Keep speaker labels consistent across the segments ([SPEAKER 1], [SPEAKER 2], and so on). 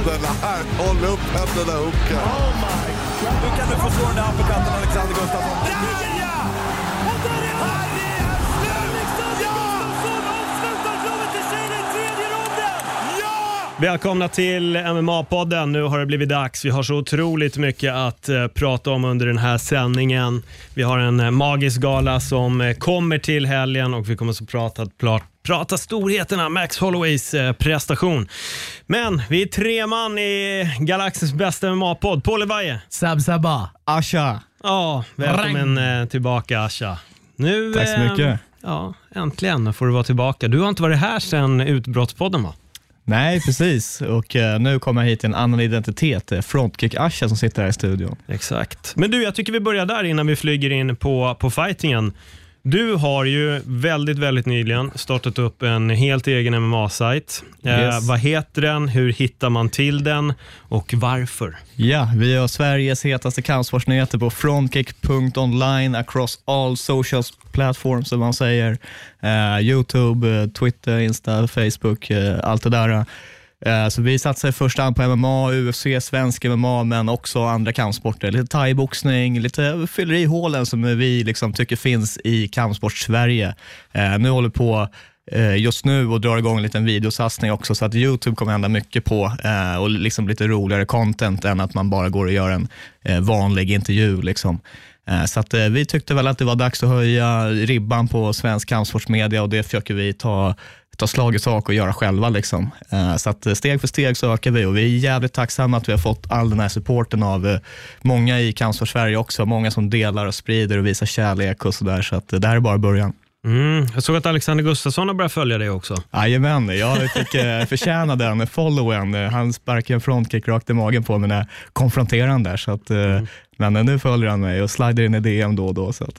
[SPEAKER 1] den här. Håll upp händerna, Uka.
[SPEAKER 2] Oh my God. Nu kan du få slå den där uppercutten, Alexander Gustafsson. Ja! Och där är han! Alexander Gustafsson avslutar showen till tjejen i tredje ronden! Ja!
[SPEAKER 3] Välkomna till MMA-podden. Nu har det blivit dags. Vi har så otroligt mycket att prata om under den här sändningen. Vi har en magisk gala som kommer till helgen och vi kommer så prata storheterna, Max Holloways prestation. Men vi är 3 man i Galaxens bästa MMA-podd. Paul Levaje.
[SPEAKER 4] Sabba.
[SPEAKER 5] Asha.
[SPEAKER 3] Ja, välkommen tillbaka, Asha. Nu,
[SPEAKER 5] tack så mycket.
[SPEAKER 3] Ja, äntligen får du vara tillbaka. Du har inte varit här sedan Utbrottspodden, va?
[SPEAKER 5] Nej, precis. Och nu kommer jag hit till en annan identitet. Frontkick Asha som sitter här i studion.
[SPEAKER 3] Exakt. Men du, jag tycker vi börjar där innan vi flyger in på fightingen. Du har ju väldigt nyligen startat upp en helt egen MMA-sajt.
[SPEAKER 5] Yes.
[SPEAKER 3] Vad heter den? Hur hittar man till den? Och varför?
[SPEAKER 5] Ja, vi har Sveriges hetaste kampsportsnyheter på frontkick.online across all social platforms som man säger. YouTube, Twitter, Insta, Facebook, allt det där. Så vi satsar i första hand på MMA, UFC, svensk MMA, men också andra kampsporter. Lite thai-boxning, lite fyller i hålen som vi liksom tycker finns i kampsport-Sverige. Nu håller på just nu och drar igång en liten videosatsning också, så att YouTube kommer hända mycket på och liksom lite roligare content än att man bara går och gör en vanlig intervju liksom. Så att vi tyckte väl att det var dags att höja ribban på svensk kampsportsmedia och det försöker vi ta slag i sak och göra själva liksom. Så att steg för steg så ökar vi och vi är jävligt tacksamma att vi har fått all den här supporten av många i Kampsport Sverige också, många som delar och sprider och visar kärlek och sådär, så att det här är bara början.
[SPEAKER 3] Jag såg att Alexander Gustafsson har börjat följa dig också.
[SPEAKER 5] Jajamän, jag fick förtjäna den followen. Han sparkade en frontkick rakt i magen på mig när jag konfronterade han där, så att men nu följer han mig och slider in i DM då och då. Så att.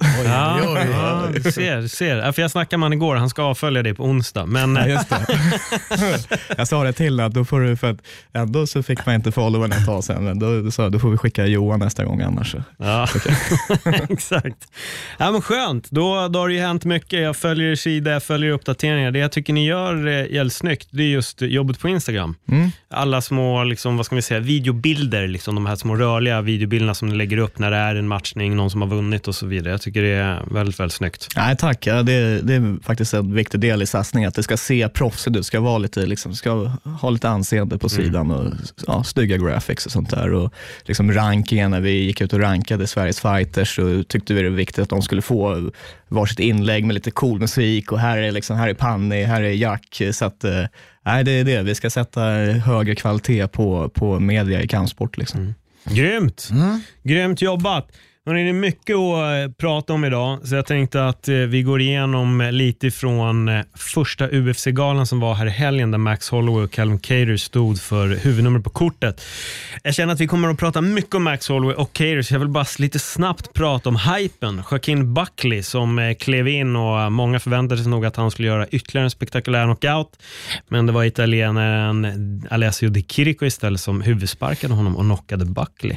[SPEAKER 3] Du ser. För jag snackade med han igår, han ska avfölja dig på onsdag. Men...
[SPEAKER 5] Ja, just det. Jag sa det till att då får du, för att ändå så fick man inte followen ett tag sen. Men då får vi skicka Johan nästa gång annars.
[SPEAKER 3] Ja, exakt. Ja, men skönt. Då har det ju hänt mycket. Jag följer sida, jag följer uppdateringar. Det jag tycker ni gör jävligt snyggt, det är just jobbet på Instagram. Alla små, liksom, vad ska vi säga, videobilder, liksom, de här små rörliga videobilderna som ni lägger upp när det är en matchning, någon som har vunnit och så vidare. Jag tycker det är väldigt snyggt.
[SPEAKER 5] Nej, tack. Ja, det är faktiskt en viktig del i satsningen, att det ska se proffsigt ut, ska vara lite, liksom, ska ha lite anseende på sidan och snygga graphics och sånt där. Och liksom rankingen, när vi gick ut och rankade Sveriges fighters, så tyckte vi det var viktigt att de skulle få varsitt inlägg med lite cool musik, och här är Panni, här är Jack, så att nej, det är det. Vi ska sätta högre kvalitet på media i kampsport liksom.
[SPEAKER 3] Grymt! Grymt jobbat! Det är mycket att prata om idag, så jag tänkte att vi går igenom lite från första UFC-galan som var här i helgen, där Max Holloway och Callum Kattar stod för huvudnummer på kortet. Jag känner att vi kommer att prata mycket om Max Holloway och Kattar, så jag vill bara lite snabbt prata om hypen. Joaquin Buckley som klev in, och många förväntade sig nog att han skulle göra ytterligare en spektakulär knockout, men det var italienaren Alessio Di Chirico istället som huvudsparkade honom och knockade Buckley.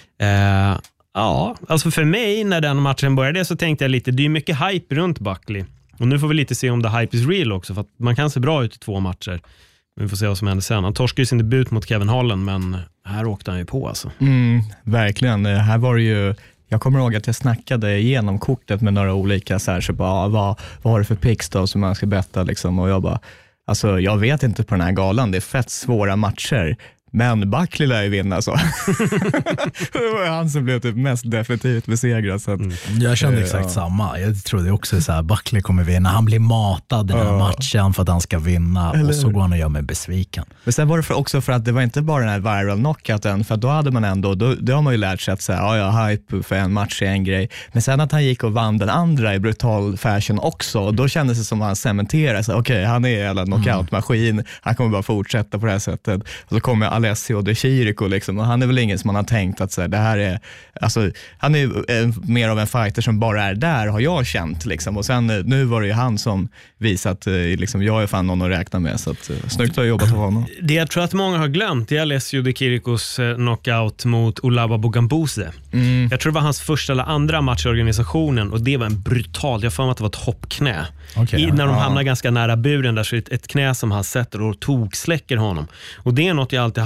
[SPEAKER 3] Ja, alltså för mig när den matchen började så tänkte jag lite, det är mycket hype runt Buckley. Och nu får vi lite se om the hype is real också, för att man kan se bra ut i 2 matcher. Vi får se vad som händer sen. Han torskade ju sin debut mot Kevin Holland, men här åkte han ju på alltså.
[SPEAKER 5] Verkligen, här var det ju, jag kommer ihåg att jag snackade igenom kortet med några olika så här, så bara, vad har du för picks då som man ska betta liksom, och jag bara, alltså jag vet inte på den här galan, det är fett svåra matcher. Men Buckley lär ju vinna så. Det var han som blev typ mest definitivt besegrad. Så att,
[SPEAKER 4] jag kände exakt samma. Jag trodde också så här, Buckley kommer vinna. Han blir matad den här matchen för att han ska vinna. Och så går han och gör mig besviken.
[SPEAKER 5] Men sen var det också för att det var inte bara den här viral knockouten. För då hade man ändå, då har man ju lärt sig att säga, hype för en match är en grej. Men sen att han gick och vann den andra i brutal fashion också. Och då kändes det som att han cementerade sig. Okej, han är en knockout-maskin. Han kommer bara fortsätta på det här sättet. Och så kommer Alessio Di Chirico liksom, och han är väl ingen som man har tänkt att så här, det här är, alltså, han är ju mer av en fighter som bara är där, har jag känt liksom, och sen nu var det ju han som visat liksom, jag är fan någon att räkna med, så att snyggt har jobbat på honom.
[SPEAKER 3] Det jag tror att många har glömt är Alessio Di Chiricos knockout mot Olava Bogambuse. Jag tror det var hans första eller andra match i organisationen, och det var en brutal, jag får att det var ett hoppknä. När de hamnar ganska nära buren där, så är det ett knä som han sätter och toksläcker honom. Och det är något jag alltid haft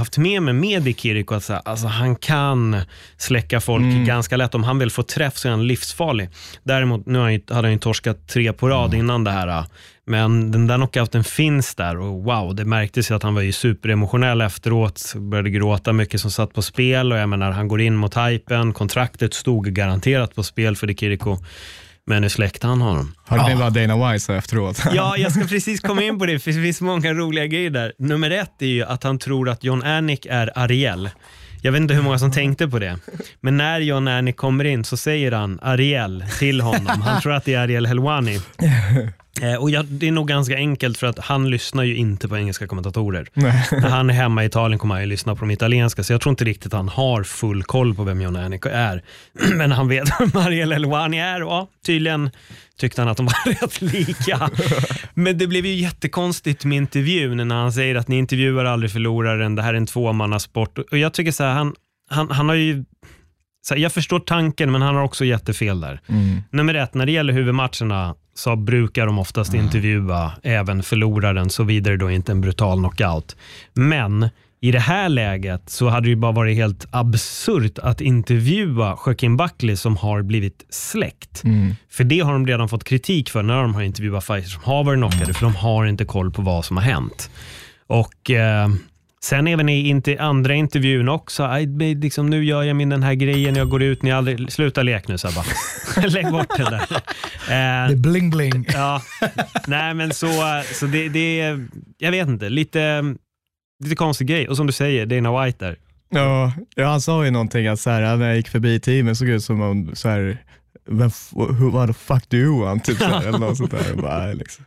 [SPEAKER 3] haft med mig med i Kiriko att alltså, han kan släcka folk ganska lätt. Om han vill få träff så är han livsfarlig. Däremot, nu hade han ju torskat 3 på rad innan det här. Men den där knockouten finns där och wow, det märktes ju att han var ju superemotionell efteråt, började gråta mycket som satt på spel och jag menar, han går in mot hypen, kontraktet stod garanterat på spel för Kiriko. Men nu släckte han honom.
[SPEAKER 5] Hörde ni vad Dana White sa efteråt?
[SPEAKER 3] Ja, jag ska precis komma in på det, för det finns många roliga grejer där. Nummer 1 är ju att han tror att Jon Anik är Ariel. Jag vet inte hur många som tänkte på det. Men när Jon Anik kommer in så säger han Ariel till honom. Han tror att det är Ariel Helwani. Och det är nog ganska enkelt för att han lyssnar ju inte på engelska kommentatorer. När han är hemma i Italien kommer han ju lyssna på de italienska, så jag tror inte riktigt han har full koll på vem Jon Anik är. Men han vet vem Ariel Helwani är och tydligen tyckte han att de var rätt lika. Men det blev ju jättekonstigt med intervjun när han säger att ni intervjuar aldrig förloraren, det här är en 2-mannasport. Och jag tycker så här, han har ju... Så jag förstår tanken, men han har också jättefel där. Nummer 1, när det gäller huvudmatcherna så brukar de oftast intervjua även förloraren, så vidare då inte en brutal knockout. Men i det här läget så hade det ju bara varit helt absurt att intervjua Joaquin Buckley som har blivit släckt. För det har de redan fått kritik för när de har intervjuat fighters som har varit knockade, för de har inte koll på vad som har hänt. Och... sen även i andra intervjun också, liksom, nu gör jag den här grejen, jag går ut, ni aldrig sluta lek nu, Sabba. Lägg bort det där.
[SPEAKER 4] Det är bling bling.
[SPEAKER 3] Ja, nej men så det är, jag vet inte, lite konstig grej. Och som du säger, Dana White där.
[SPEAKER 5] Ja, han sa ju någonting att så här, när jag gick förbi teamen såg ut som om så här, what the fuck do you want? Typ så här, eller något sånt där. Bara, liksom.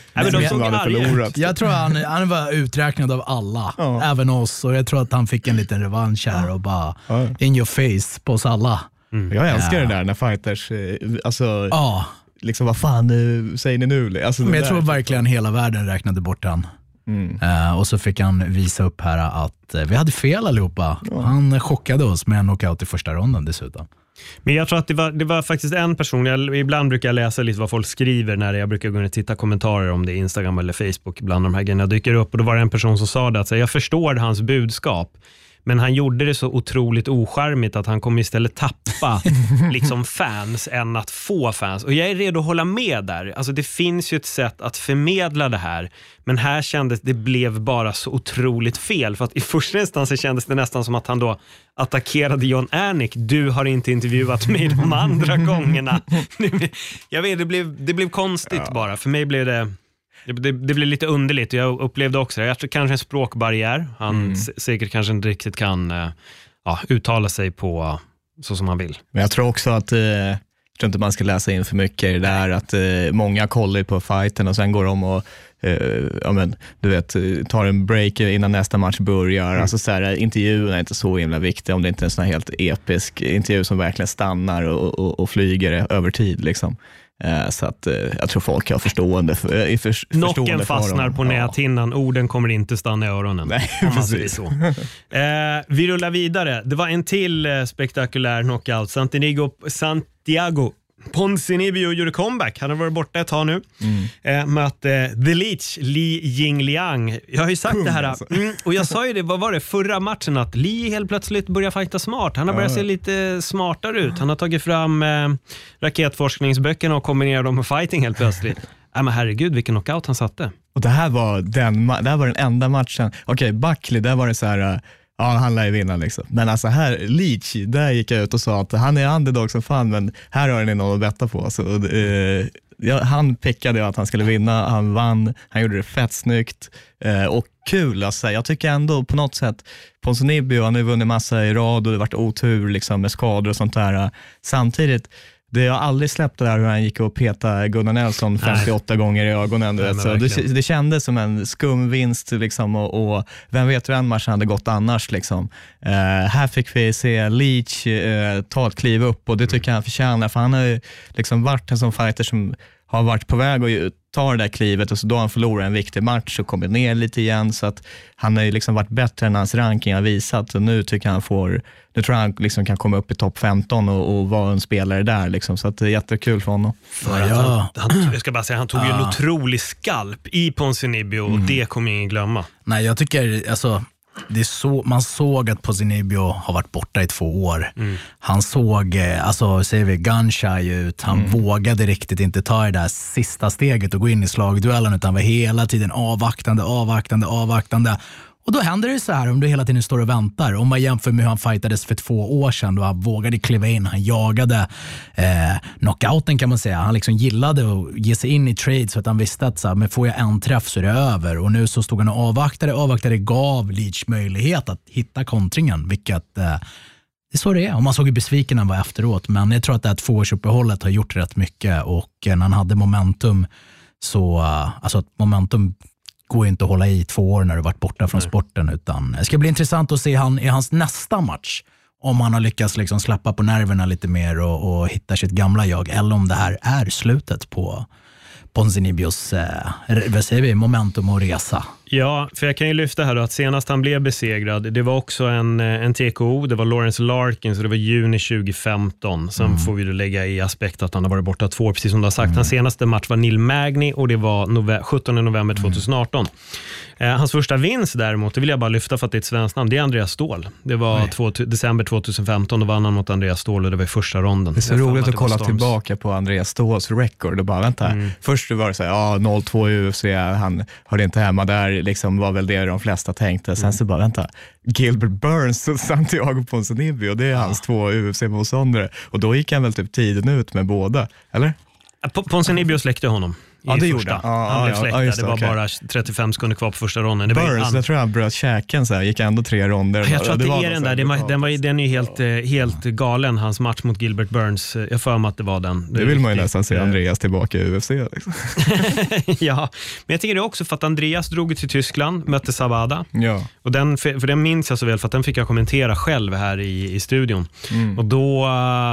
[SPEAKER 4] Jag tror han var uträknad av alla, även oss, och jag tror att han fick en liten revansch här och bara in your face på oss alla.
[SPEAKER 5] Jag älskar det där när fighters alltså, liksom vad fan säger ni nu? Alltså, men
[SPEAKER 4] jag tror verkligen hela världen räknade bort han. Och så fick han visa upp här att vi hade fel allihopa. Han chockade oss med en knockout i första ronden dessutom.
[SPEAKER 3] Men jag tror att det var faktiskt en person, ibland brukar jag läsa lite vad folk skriver när jag brukar gå in och titta kommentarer om det är Instagram eller Facebook, bland de här grejerna dyker upp, och då var det en person som sa det att jag förstår hans budskap, men han gjorde det så otroligt ocharmigt att han kommer istället tappa liksom fans än att få fans. Och jag är redo att hålla med där. Alltså det finns ju ett sätt att förmedla det här. Men här kändes det blev bara så otroligt fel. För att i första instans så kändes det nästan som att han då attackerade Jon Anik. Du har inte intervjuat mig de andra gångerna. Jag vet, det blev konstigt bara. För mig blev det blev lite underligt. Jag upplevde också det. Jag tror kanske en språkbarriär. Han säkert kanske inte riktigt kan uttala sig på så som han vill.
[SPEAKER 5] Men jag tror också att jag tror inte man ska läsa in för mycket i det där. Att många kollar på fighten och sen går de och du vet, tar en break innan nästa match börjar. Alltså så här, intervjun är inte så himla viktig om det inte är en sån här helt episk intervju som verkligen stannar och flyger över tid liksom. Så att jag tror folk har förstående
[SPEAKER 3] Nocken fastnar på näthinnan, orden kommer inte stanna i öronen.
[SPEAKER 5] Nej, precis.
[SPEAKER 3] Så. Vi rullar vidare. Det var en till spektakulär knockout. Santiago Ponzinibbio gjorde comeback. Han har varit borta ett tag nu. Mötte The Leech, Li Jingliang. Jag har ju sagt det här. Och jag sa ju det, vad var det? Förra matchen att Li helt plötsligt börjar fighta smart. Han har börjat se lite smartare ut. Han har tagit fram raketforskningsböckerna och kombinerat dem med fighting helt plötsligt. Men herregud, vilken knockout han satte.
[SPEAKER 5] Och det här var den enda matchen. Okej, Buckley, där var det så här... Ja, han lär ju vinna liksom. Men alltså här, Leach, där gick jag ut och sa att han är underdog som fan, men här har ni någon att betta på. Så, han pickade att han skulle vinna, han vann, han gjorde det fett snyggt och kul. Alltså, jag tycker ändå på något sätt, Ponzinibbio, han har ju vunnit massa i rad och det har varit otur liksom, med skador och sånt där. Samtidigt, det har aldrig släppt det där hur han gick och petade Gunnar Nelson 58 gånger i ögonen. Nej, så det kändes som en skum vinst liksom, och vem vet hur en match hade gått annars. Liksom. Här fick vi se Leach ta ett kliv upp och det tycker jag han förtjänar. För han har ju liksom varit en sån fighter som har varit på väg att ta det där klivet och så då han förlorar en viktig match och kommer ner lite igen. Så att han har ju liksom varit bättre än hans ranking har visat. Och nu tycker jag nu tror jag han liksom kan komma upp i topp 15 och vara en spelare där. Liksom. Så att det är jättekul för honom.
[SPEAKER 3] Jag ska bara säga, han tog ju en otrolig skalp i Ponzinibbio och det kommer ingen glömma.
[SPEAKER 4] Nej, jag tycker alltså man såg att Ponzinibbio har varit borta i 2 år. Han såg, alltså säger vi, gun-shy ut. Han vågade riktigt inte ta det där sista steget och gå in i slagduellen, utan var hela tiden avvaktande. Och då händer det så här, om du hela tiden står och väntar. Om man jämför med hur han fightades för 2 år sedan, då han vågade kliva in, han jagade knockouten kan man säga. Han liksom gillade att ge sig in i trade så att han visste att så här, men får jag en träff så är det över. Och nu så stod han och avvaktade, gav Leach möjlighet att hitta kontringen, vilket det är så det är. Och man såg ju besviken han var efteråt, men jag tror att det här 2-årsuppehållet har gjort rätt mycket, och när han hade momentum så, alltså att momentum går inte att hålla i 2 år när du varit borta från sporten, utan det ska bli intressant att se i hans nästa match om han har lyckats liksom släppa på nerverna lite mer och hitta sitt gamla jag, eller om det här är slutet på Ponzinibbios momentum och resa.
[SPEAKER 3] Ja, för jag kan ju lyfta här då att senast han blev besegrad, det var också en TKO, det var Lawrence Larkin, så det var juni 2015. Sen får vi då lägga i aspekt att han har varit borta 2 år, precis som du har sagt. Hans senaste match var Neil Magny och det var 17 november 2018. Hans första vinst däremot, det vill jag bara lyfta för att det är ett svenskt namn, det är Andreas Ståhl. Det var december 2015, då vann han mot Andreas Ståhl och det var i första ronden.
[SPEAKER 5] Det är så roligt att kolla tillbaka på Andreas Ståhls record och bara vänta. Först var det så här, 0-2 i UFC, han hörde inte hemma där, liksom var väl det de flesta tänkte. Sen så bara, vänta, Gilbert Burns och Santiago Ponzinibbio, det är hans 2 UFC-motståndare. Och då gick han väl typ tiden ut med båda, eller?
[SPEAKER 3] Ponzinibbio släckte honom.
[SPEAKER 5] Ja, det gjorde
[SPEAKER 3] han. Blev släktad. Det var bara 35 sekunder kvar på första ronden. Det
[SPEAKER 5] Burns, jag tror han bröt käken så här, gick ändå 3 ronder.
[SPEAKER 3] Jag tror att det är den där. Den är ju helt galen, hans match mot Gilbert Burns. Jag för mig att det var den.
[SPEAKER 5] Det vill man ju nästan se Andreas tillbaka i UFC. Liksom.
[SPEAKER 3] Ja, men jag tycker det också för att Andreas drog till Tyskland, mötte Sabada.
[SPEAKER 5] Ja.
[SPEAKER 3] Och den minns jag så väl, för att den fick jag kommentera själv här i studion. Och då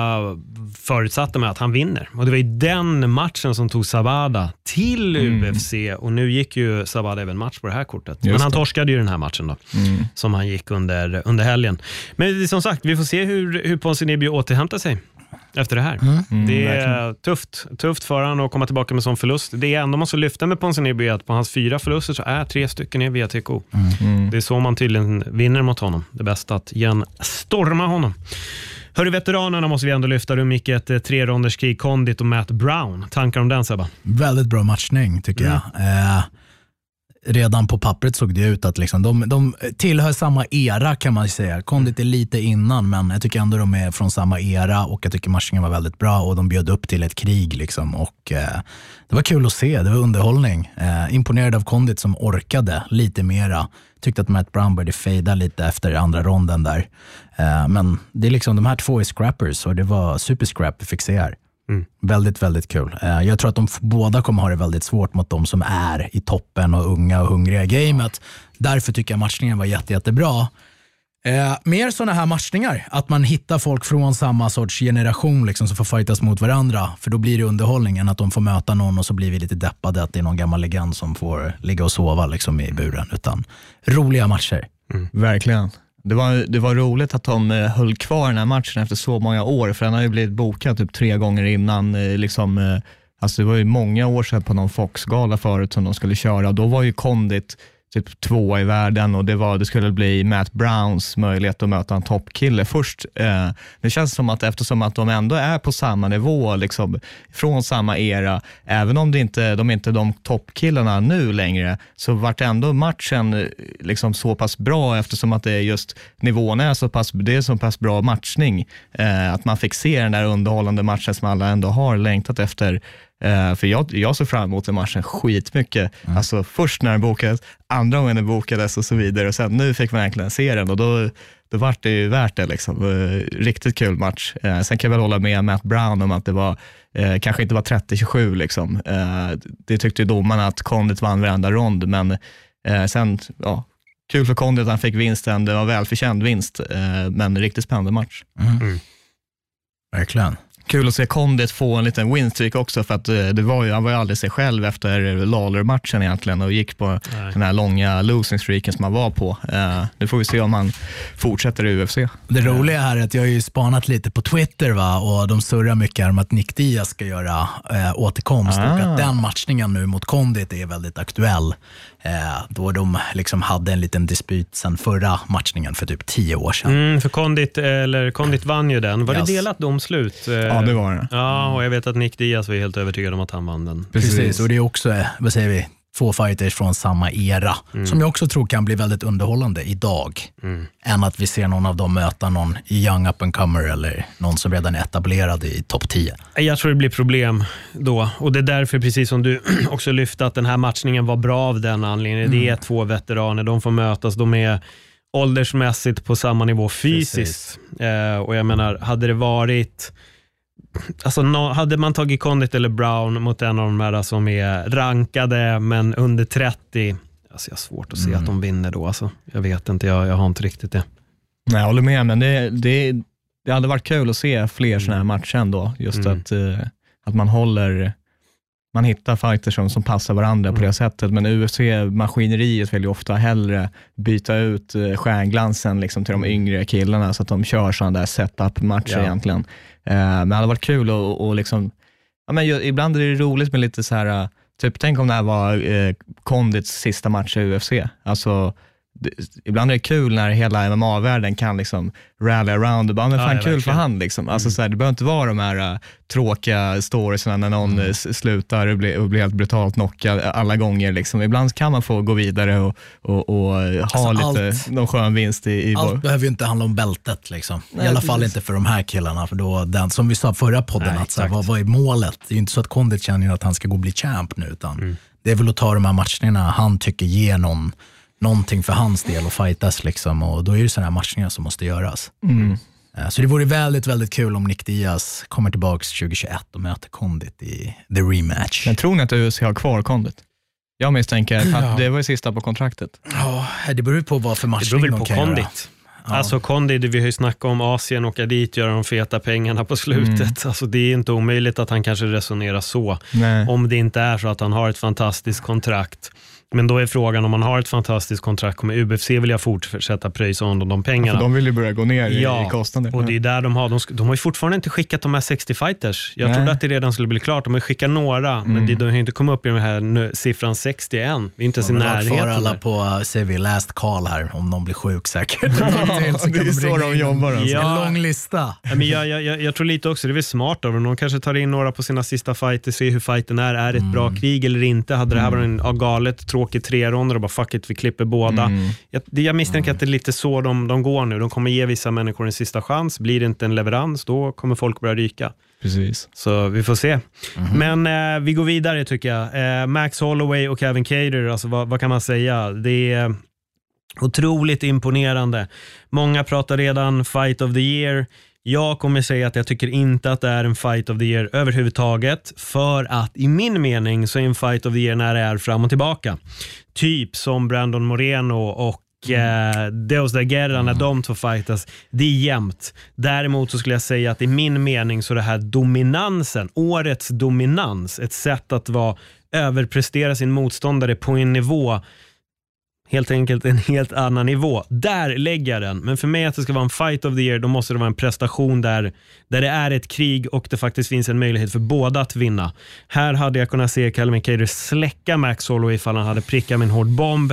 [SPEAKER 3] förutsatte man att han vinner. Och det var i den matchen som tog Sabada till UFC, och nu gick ju Sabada även match på det här kortet.
[SPEAKER 5] Just
[SPEAKER 3] men han torskade ju den här matchen då, som han gick under helgen. Men som sagt, vi får se hur Ponzinibbio återhämtar sig efter det här. Det är tufft för han att komma tillbaka med sån förlust. Det är ändå man måste lyfta med Ponzinibbio att på hans 4 förluster så är 3 stycken är via TKO. Det är så man tydligen vinner mot honom. Det bästa att igen storma honom. Hörru, veteranerna måste vi ändå lyfta. De gick ett 3-ronderskrig, Condit och Matt Brown. Tankar om den, Sebba?
[SPEAKER 4] Väldigt bra matchning tycker jag. Redan på pappret såg det ut att liksom, de tillhör samma era kan man säga. Condit är lite innan, men jag tycker ändå de är från samma era, och jag tycker matchningen var väldigt bra och de bjöd upp till ett krig liksom, och det var kul att se, det var underhållning. Imponerad av Condit som orkade lite mera. Tyckte att Matt Brown började fejda lite efter andra ronden där. Men det är liksom, de här 2 är scrappers och det var super scrap vi fick se här. Väldigt, väldigt kul. Jag tror att de båda kommer ha det väldigt svårt mot de som är i toppen och unga och hungriga i gamet. Därför tycker jag matchningen var jättebra. Mer sådana här matchningar, att man hittar folk från samma sorts generation liksom, som får fightas mot varandra, för då blir det underhållningen att de får möta någon och så blir vi lite deppade att det är någon gammal legend som får ligga och sova liksom, i buren, utan roliga matcher.
[SPEAKER 5] Verkligen. Det var roligt att de höll kvar den här matchen efter så många år, för den har ju blivit bokad typ 3 gånger innan liksom, alltså det var ju många år sedan på någon Fox-gala förut som de skulle köra. Då var ju Condit typ 2 i världen och det skulle bli Matt Browns möjlighet att möta en toppkille först. Det känns som att eftersom att de ändå är på samma nivå liksom, från samma era, även om de inte är de toppkillarna nu längre, så vart ändå matchen liksom så pass bra, eftersom att det är just nivån är så pass bra matchning, att man fick se den där underhållande matchen som alla ändå har längtat efter. För jag såg fram emot den matchen skitmycket. Alltså först när den bokades, andra gången den bokades och så vidare, och sen nu fick man egentligen se den, och då var det ju värt det liksom. Riktigt kul match. Sen kan jag väl hålla med Matt Brown om att det var kanske inte var 30-27 liksom. Det tyckte domarna att Condit vann varenda rond, men sen kul för Condit att han fick vinsten. Det var välförtjänt vinst, men riktigt spännande match.
[SPEAKER 4] Verkligen.
[SPEAKER 5] Kul att se Condit få en liten winstreak också, för att han var ju aldrig sig själv efter Lawler-matchen egentligen och gick på den här långa losing streaken som han var på. Nu får vi se om han fortsätter i UFC.
[SPEAKER 4] Det roliga här är att jag har ju spanat lite på Twitter och de surrar mycket om att Nick Diaz ska göra återkomst och att den matchningen nu mot Condit är väldigt aktuell. Då de liksom hade en liten dispyt sen förra matchningen för typ 10 år sedan.
[SPEAKER 3] För Condit vann ju den. Var det delat domslut?
[SPEAKER 5] Ja, det var det.
[SPEAKER 3] Ja, och jag vet att Nick Diaz var helt övertygad om att han vann den.
[SPEAKER 4] Precis, och det är också, vad säger vi, 2 fighters från samma era som jag också tror kan bli väldigt underhållande idag än att vi ser någon av dem möta någon i young up and comer eller någon som redan är etablerad i topp 10.
[SPEAKER 3] Jag tror det blir problem då, och det är därför, precis som du också lyfte, att den här matchningen var bra av den anledningen. Det är 2 veteraner, de får mötas, de är åldersmässigt på samma nivå fysiskt. Och jag menar, hade det varit hade man tagit Condit eller Brown mot en av de här som är rankade men under 30, alltså jag har svårt att se att de vinner då. Alltså, jag vet inte, jag har inte riktigt det.
[SPEAKER 5] Nej, jag håller med, men det hade varit kul att se fler såna här matcher ändå. Just att man hittar fighters som passar varandra på det sättet. Men UFC-maskineriet vill ju ofta hellre byta ut stjärnglansen liksom till de yngre killarna så att de kör sådana där setup-matcher egentligen. Men det hade varit kul och liksom, ja, men ibland är det roligt med lite så här, typ tänk om det här var Condits sista match i UFC. Alltså ibland är det kul när hela MMA-världen kan liksom rally around och bara, men fan kul verkligen. För han liksom. Alltså så här, det behöver inte vara de här tråkiga storiesna när någon slutar och blir helt brutalt knockad alla gånger liksom. Ibland kan man få gå vidare och ha lite någon skön vinst i
[SPEAKER 4] allt behöver ju inte handla om bältet liksom. I alla fall inte för de här killarna, för då som vi sa förra podden, att så här, vad är målet? Det är ju inte så att Condit känner att han ska gå och bli champ nu, utan det är väl att ta de här matcherna han tycker ger någonting för hans del och fightas liksom, och då är det sådana här matchningar som måste göras. Så det vore väldigt, väldigt kul om Nick Diaz kommer tillbaks 2021 och möter Condit i the rematch.
[SPEAKER 5] Men tror ni att UFC har kvar Condit? Jag misstänker att det var ju sista på kontraktet.
[SPEAKER 4] Ja, det beror ju på vad för matchning de kan göra.
[SPEAKER 3] Ja. Alltså Condit, vi har ju snackat om Asien, åka dit, göra de feta pengarna på slutet. Alltså det är inte omöjligt att han kanske resonerar så. Nej. Om det inte är så att han har ett fantastiskt kontrakt. Men då är frågan, om man har ett fantastiskt kontrakt, kommer UFC vilja fortsätta pröjsa om de pengarna?
[SPEAKER 5] För de vill ju börja gå ner i kostnader.
[SPEAKER 3] Och det är där de har ju fortfarande inte skickat de här 60 fighters. Jag trodde att det redan skulle bli klart. De har skickat några, men de har inte kommit upp i den här siffran 60 än. Vi är inte ens i närheten.
[SPEAKER 4] För alla på CV last call här, om de blir sjuk säkert.
[SPEAKER 5] Det är så de jobbar. Alltså.
[SPEAKER 4] En lång lista.
[SPEAKER 3] Men jag tror lite också, det är väl smart av dem. De kanske tar in några på sina sista fighter, se hur fighten är det ett bra krig eller inte? Hade det här varit en galet tråkigt 3 ronder och bara fuck it, vi klipper båda. Jag misstänker att det är lite så de går nu. De kommer ge vissa människor en sista chans. Blir det inte en leverans, då kommer folk börja ryka.
[SPEAKER 5] Precis.
[SPEAKER 3] Så vi får se. Men vi går vidare tycker jag. Max Holloway och Kevin Kattar, alltså vad kan man säga? Det är otroligt imponerande. Många pratar redan fight of the year. Jag kommer säga att jag tycker inte att det är en fight of the year överhuvudtaget, för att i min mening så är en fight of the year när det är fram och tillbaka. Typ som Brandon Moreno och Deus da Guerra, när de två fightas, det är jämnt. Däremot så skulle jag säga att i min mening så det här dominansen, årets dominans, ett sätt att överprestera sin motståndare på en nivå, helt enkelt en helt annan nivå. Där lägger jag den. Men för mig att det ska vara en fight of the year, då måste det vara en prestation där det är ett krig och det faktiskt finns en möjlighet för båda att vinna. Här hade jag kunnat se Kevin Kattar släcka Max Holloway ifall han hade prickat med en hård bomb.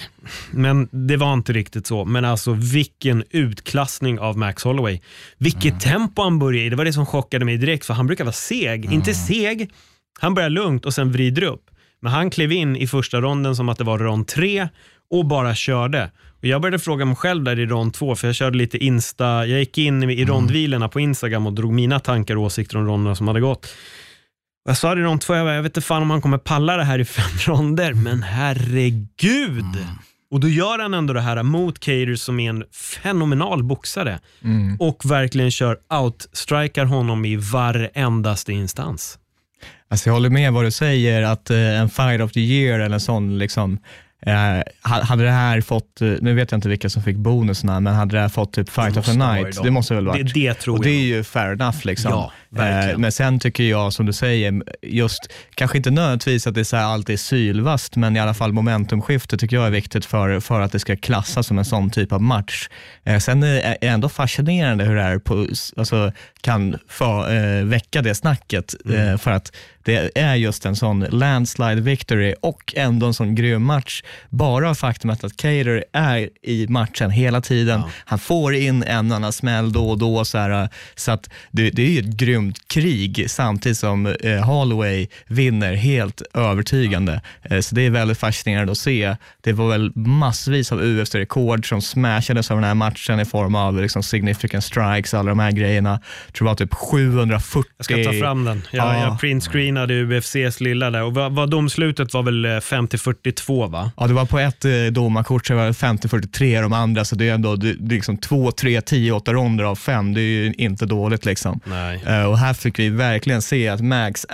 [SPEAKER 3] Men det var inte riktigt så. Men alltså vilken utklassning av Max Holloway. Vilket tempo han började i. Det var det som chockade mig direkt, för han brukar vara seg. Inte seg. Han börjar lugnt och sen vrider upp. Men han klev in i första ronden som att det var rond 3 och bara körde. Och jag började fråga mig själv där i rond 2, för jag körde lite jag gick in i rondvilerna på Instagram och drog mina tankar och åsikter om ronderna som hade gått. Och jag sa det i rond 2, jag vet inte fan om han kommer palla det här i 5 ronder, men herregud! Och då gör han ändå det här mot Kattar som är en fenomenal boxare och verkligen outstrikar honom i varendaste instans.
[SPEAKER 5] Alltså jag håller med vad du säger, att en fight of the year eller en sån liksom, hade det här fått, nu vet jag inte vilka som fick bonusarna, men hade det här fått typ fight of the night, det måste väl varit.
[SPEAKER 3] Det tror jag.
[SPEAKER 5] Och det är ju fair enough liksom. Men sen tycker jag, som du säger, just kanske inte nödvändigtvis att det så här alltid är sylvast, men i alla fall momentumskifte tycker jag är viktigt för att det ska klassas som en sån typ av match. Sen är det ändå fascinerande hur det här kan väcka det snacket, för att det är just en sån landslide victory och ändå en sån grym match. Bara av faktumet att Cater är i matchen hela tiden. Ja. Han får in en annan smäll då och då. Så att det är ju ett grymt krig samtidigt som Holloway vinner helt övertygande. Så det är väldigt fascinerande att se. Det var väl massvis av UFC-rekord som smashades av den här matchen i form av liksom significant strikes, alla de här grejerna. Jag tror det var typ 740.
[SPEAKER 3] Jag ska ta fram den. Jag printscreenade UFCs lilla där. Och vad domslutet var väl 50-42, va? Ja,
[SPEAKER 5] det var på ett domarkort så var det 50-43 de andra, så det är ändå liksom 2, 3, 10, 8 ronder av 5. Det är ju inte dåligt liksom. Nej. Och här fick vi verkligen se att Max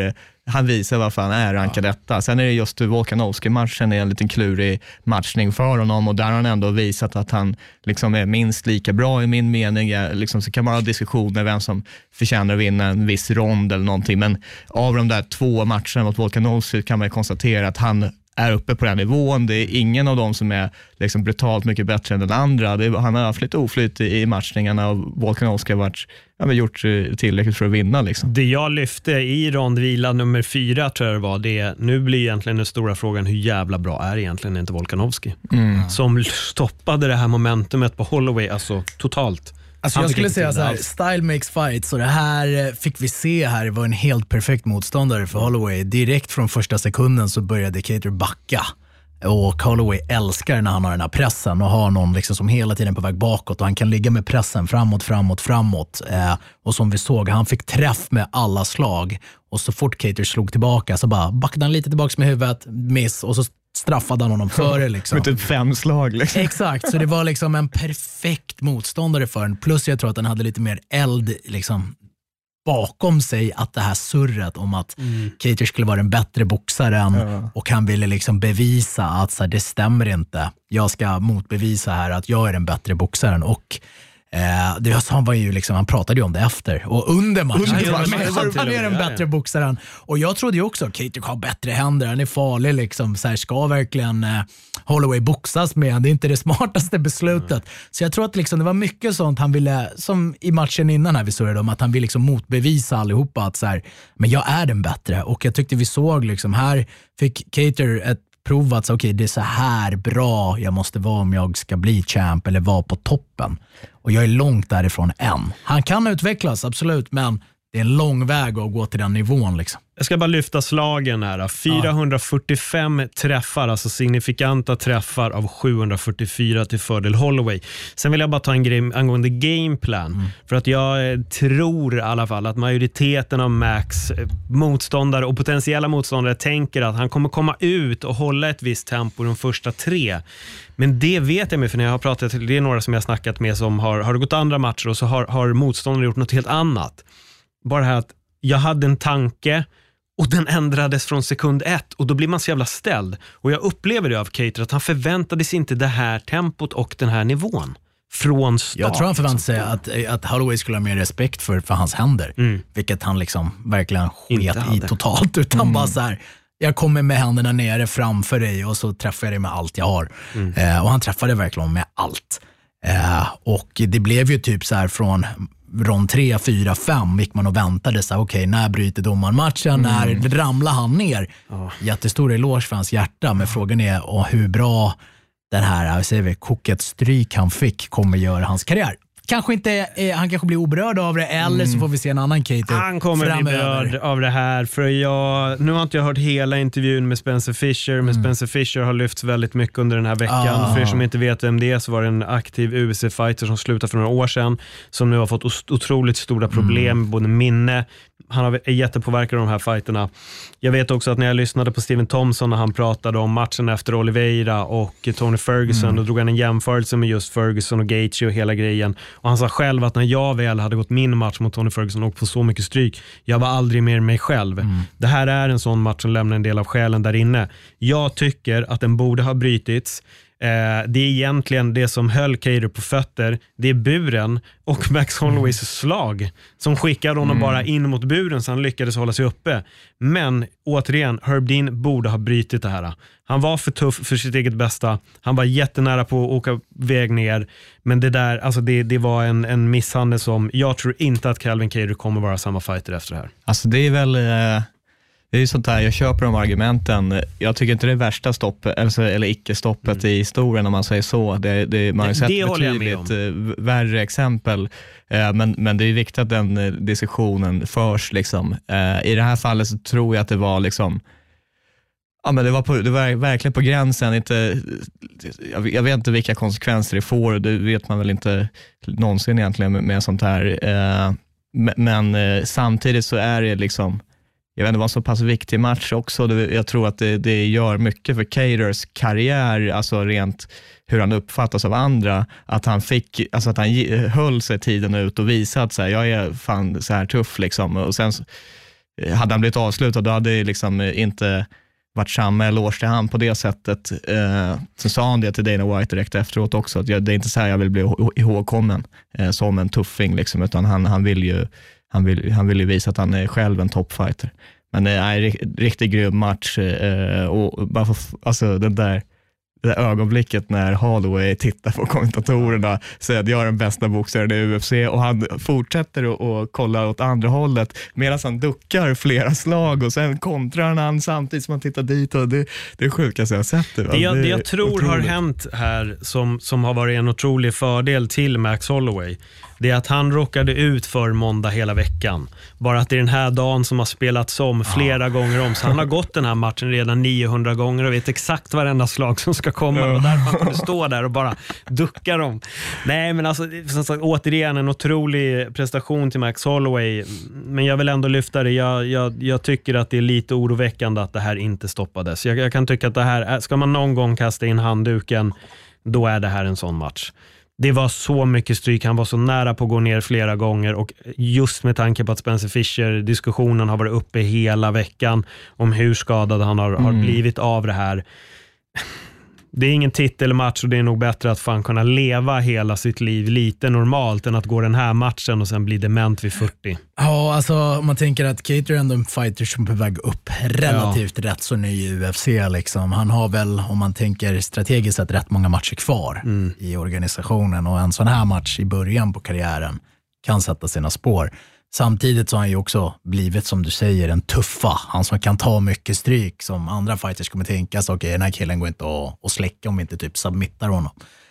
[SPEAKER 5] han visar varför han är rankad detta. Sen är det just Volkanovski-matchen är en liten klurig matchning för honom, och där har han ändå visat att han liksom är minst lika bra i min mening. Liksom, så kan man ha diskussioner vem som förtjänar att vinna en viss rond eller någonting, men av de där 2 matcherna mot Volkanovski kan man konstatera att han är uppe på den nivån. Det är ingen av dem som är liksom brutalt mycket bättre än den andra. Han har haft lite oflyt i matchningarna, och Volkanovski har gjort tillräckligt för att vinna. Liksom.
[SPEAKER 3] Det jag lyfte i rondvila nummer 4 tror jag det var, nu blir egentligen den stora frågan, hur jävla bra är egentligen inte Volkanovski? Som stoppade det här momentumet på Holloway, alltså totalt.
[SPEAKER 4] Alltså jag skulle säga så här, style makes fight, så det här fick vi se här, var en helt perfekt motståndare för Holloway. Direkt från första sekunden så började Cater backa, och Holloway älskar när han har den här pressen och har någon liksom som hela tiden på väg bakåt, och han kan ligga med pressen framåt. Och som vi såg, han fick träff med alla slag, och så fort Cater slog tillbaka så bara backade han lite tillbaka med huvudet, miss, och så straffade han honom för det liksom.
[SPEAKER 5] Med typ 5 slag liksom.
[SPEAKER 4] Exakt, så det var liksom en perfekt motståndare för en. Plus jag tror att han hade lite mer eld liksom bakom sig, att det här surret om att Cater skulle vara en bättre boxare och han ville liksom bevisa att så här, det stämmer inte. Jag ska motbevisa här att jag är den bättre boxaren, och han var ju liksom, han pratade ju om det efter och under matchen. Han är den bättre boxaren, och jag trodde ju också Cater har bättre händer, han är farlig liksom, så här, ska verkligen Holloway boxas med, det är inte det smartaste beslutet. Så jag tror att liksom, det var mycket sånt han ville, som i matchen innan här vi såg om att han vill liksom motbevisa allihopa att så här, men jag är den bättre, och jag tyckte vi såg liksom, här fick Cater ett provat, okej, det är så här bra jag måste vara om jag ska bli champ eller vara på toppen. Och jag är långt därifrån än. Han kan utvecklas, absolut, men det är en lång väg att gå till den nivån liksom.
[SPEAKER 3] Jag ska bara lyfta slagen här. 445 träffar, alltså signifikanta träffar av 744 till fördel Holloway. Sen vill jag bara ta en grej angående gameplan. För att jag tror i alla fall att majoriteten av Max motståndare och potentiella motståndare tänker att han kommer komma ut och hålla ett visst tempo de första 3. Men det vet jag mig, för när jag har pratat, det är några som jag har snackat med som har gått andra matcher, och så har motståndare gjort något helt annat. Bara det här att jag hade en tanke och den ändrades från sekund 1, och då blir man så jävla ställd. Och jag upplever det av Cater att han förväntade sig inte det här tempot och den här nivån från start.
[SPEAKER 4] Jag tror han förväntade sig att Holloway skulle ha mer respekt för hans händer, vilket han liksom verkligen sket i totalt, utan bara så här, jag kommer med händerna nere framför dig och så träffar jag dig med allt jag har. Och han träffade verkligen med allt. Och det blev ju typ så här från rond 3, 4, 5 gick man och väntade så okej, när bryter domaren matchen, när ramlar han ner? Jättestor eloge för hans hjärta, men frågan är hur bra den här koket stryk han fick kommer göra hans karriär. Kanske inte, han kanske blir oberörd av det, eller så får vi se en annan Cater.
[SPEAKER 3] Han kommer bli berörd av det här, för nu har inte jag hört hela intervjun med Spencer Fisher, men Spencer Fisher har lyfts väldigt mycket under den här veckan. För er som inte vet vem det är, så var det en aktiv UFC-fighter som slutade för några år sedan, som nu har fått otroligt stora problem, både minne, han är jättepåverkad av de här fighterna. Jag vet också att när jag lyssnade på Steven Thompson när han pratade om matchen efter Oliveira och Tony Ferguson, då drog han en jämförelse med just Ferguson och Gaethje och hela grejen. Och han sa själv att när jag väl hade gått min match mot Tony Ferguson och på så mycket stryk, jag var aldrig mer mig själv. Det här är en sån match som lämnar en del av själen där inne. Jag tycker att den borde ha brytits. Det är egentligen det som höll Kattar på fötter. Det är buren och Max Holloways slag som skickade honom bara in mot buren så han lyckades hålla sig uppe. Men återigen, Herb Dean borde ha brytit det här. Han var för tuff för sitt eget bästa. Han var jättenära på att åka väg ner. Men det där, alltså det var en misshandel som jag tror inte att Calvin Kattar kommer vara samma fighter efter det här.
[SPEAKER 5] Alltså det är väl... Det är ju sånt här, jag köper de argumenten. Jag tycker inte det är värsta stoppet eller icke-stoppet i historien om man säger så. Man har sett betydligt värre exempel. Men det är viktigt att den diskussionen förs. Liksom. I det här fallet så tror jag att det var liksom... Ja, men det var verkligen på gränsen. Jag vet inte vilka konsekvenser det får. Det vet man väl inte någonsin egentligen med sånt här. Men samtidigt så är det liksom... Jag vet inte, det var en så pass viktig match också. Jag tror att det gör mycket för Kattars karriär, alltså rent hur han uppfattas av andra. Att han höll sig tiden ut och visade att så här, jag är fan så här tuff liksom. Och sen hade han blivit avslutad, då hade det liksom inte varit samma eloge till han på det sättet. Så sa han det till Dana White direkt efteråt också, att det är inte så här jag vill bli ihågkommen som en tuffing liksom, utan han vill ju visa att han är själv en toppfighter. Men det är en riktigt grym match och bara alltså det där ögonblicket när Holloway tittar på kommentatorerna, säger att jag är den bästa boxaren i UFC, och han fortsätter att kolla åt andra hållet medan han duckar flera slag och sen kontrar han samtidigt som han tittar dit, och det är sjukaste jag har sett.
[SPEAKER 3] Det jag tror otroligt har hänt här som har varit en otrolig fördel till Max Holloway, det är att han råkade ut för måndag hela veckan. Bara att det är den här dagen som har spelats om flera gånger om. Så han har gått den här matchen redan 900 gånger och vet exakt varenda slag som ska komma. Och därför han kunde stå där och bara ducka dem. Nej, men alltså, som sagt, återigen en otrolig prestation till Max Holloway. Men jag vill ändå lyfta det. Jag tycker att det är lite oroväckande att det här inte stoppades. Jag kan tycka att det här, ska man någon gång kasta in handduken, då är det här en sån match. Det var så mycket stryk, han var så nära på att gå ner flera gånger, och just med tanke på att Spencer Fischer-diskussionen har varit uppe hela veckan om hur skadad han har blivit av det här. Det är ingen titelmatch, och det är nog bättre att fan kunna leva hela sitt liv lite normalt än att gå den här matchen och sen bli dement vid 40.
[SPEAKER 4] Ja, alltså man tänker att Kattar är ändå en fighter som är på väg upp relativt rätt så ny i UFC liksom. Han har väl, om man tänker strategiskt sett, rätt många matcher kvar i organisationen, och en sån här match i början på karriären kan sätta sina spår. Samtidigt så har han ju också blivit, som du säger, en tuffa. Han som kan ta mycket stryk, som andra fighters kommer tänka sig, okej, den här killen går inte att släcka om vi inte typ submittar honom.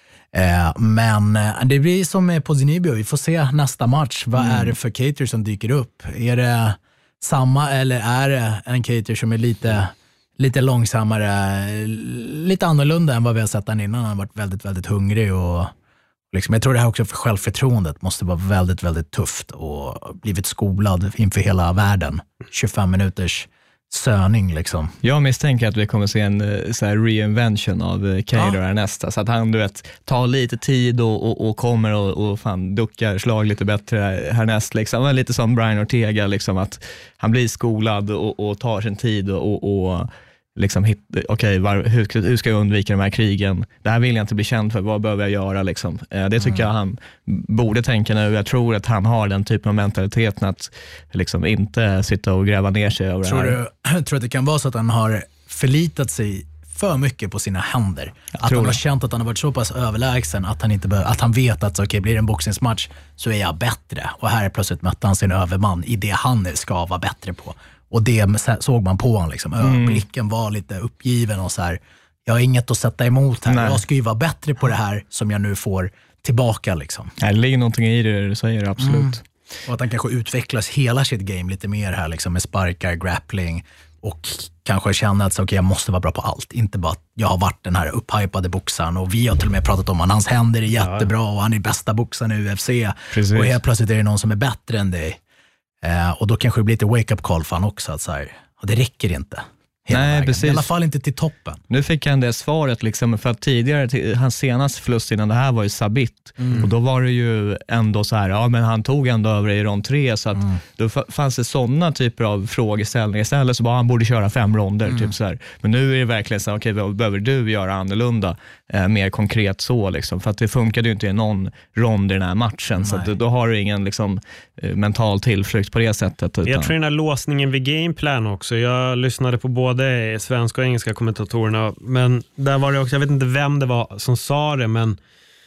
[SPEAKER 4] Men det blir som med Ponzinibbio. Vi får se nästa match. Vad är det för Kattar som dyker upp? Är det samma, eller är det en Kattar som är lite långsammare, lite annorlunda än vad vi har sett han innan? Han har varit väldigt, väldigt hungrig, och liksom, jag tror det här också för självförtroendet måste vara väldigt, väldigt tufft, och blivit skolad inför hela världen. 25 minuters söning liksom. Jag
[SPEAKER 5] misstänker att vi kommer se en så här reinvention av Kattar nästa, så att han, du vet, tar lite tid och kommer och fan duckar slag lite bättre härnäst liksom. Lite som Brian Ortega liksom, att han blir skolad och tar sin tid och liksom hur ska jag undvika de här krigen? Det här vill jag inte bli känd för, vad behöver jag göra liksom? Det tycker jag han borde tänka nu. Jag tror att han har den typen av mentaliteten att liksom inte sitta och gräva ner sig över det här.
[SPEAKER 4] Jag tror att det kan vara så att han har förlitat sig för mycket på sina händer. Att han har känt att han har varit så pass överlägsen att han inte att han vet att okej, blir det en boxningsmatch så är jag bättre. Och här plötsligt mötte han sin överman i det han ska vara bättre på. Och det såg man på honom liksom. Blicken var lite uppgiven och så här, jag har inget att sätta emot här. Nej. Jag ska ju vara bättre på det här som jag nu får tillbaka liksom.
[SPEAKER 5] Det ligger någonting i det du säger, absolut.
[SPEAKER 4] Och att han kanske utvecklas hela sitt game lite mer här liksom, med sparkar, grappling, och kanske känner att jag måste vara bra på allt. Inte bara att jag har varit den här upphypade boxaren, och vi har till och med pratat om att hans händer är jättebra och han är bästa boxaren i UFC. Precis. Och helt plötsligt är det någon som är bättre än dig. Och då kanske det blir lite wake-up call för han också, att så här, det räcker inte. Nej,
[SPEAKER 5] precis.
[SPEAKER 4] I alla fall inte till toppen.
[SPEAKER 5] Nu fick han det svaret liksom, för att tidigare, hans senaste förlust innan det här var ju Sabit. Och då var det ju ändå så här, ja men han tog ändå över i rond 3, så att då fanns det sådana typer av frågeställningar. Istället så bara han borde köra 5 ronder, typ så här. Men nu är det verkligen så här, okej, vad behöver du göra annorlunda? Mer konkret så liksom, för att det funkade ju inte i någon rond i den här matchen. Så att då har du ingen liksom mental tillflykt på det sättet.
[SPEAKER 3] Jag tror den här låsningen vid gameplan också. Jag lyssnade på både svenska och engelska kommentatorerna, men där var det också, jag vet inte vem det var som sa det, men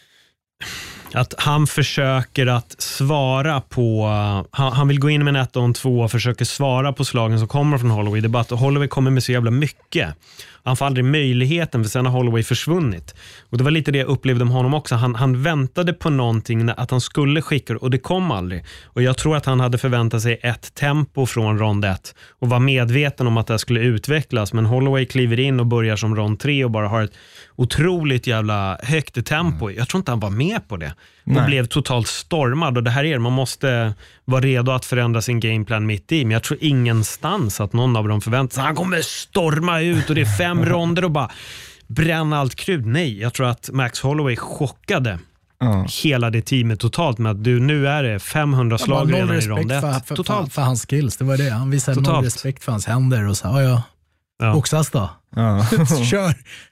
[SPEAKER 3] att han försöker att svara på, han vill gå in med en 1-2 och försöker svara på slagen som kommer från Holloway debatt, och Holloway kommer med så jävla mycket. Han får aldrig möjligheten, för sen har Holloway försvunnit. Och det var lite det jag upplevde om honom också. Han väntade på någonting, att han skulle skicka, och det kom aldrig. Och jag tror att han hade förväntat sig ett tempo från rond 1 och var medveten om att det skulle utvecklas. Men Holloway kliver in och börjar som rond 3 och bara har ett otroligt jävla högt tempo. Jag tror inte han var med på det. Och blev totalt stormad. Och det här är, man måste vara redo att förändra sin gameplan mitt i. Men jag tror ingenstans att någon av dem förväntar sig, han kommer storma ut och det är 5 ronder och bara bränna allt krut. Nej, jag tror att Max Holloway chockade hela det teamet totalt med att nu är det 500 slag redan i rond 1.
[SPEAKER 4] Totalt för hans skills, det var det. Han visade noll respekt för hans händer och sa, boxas då. Kör.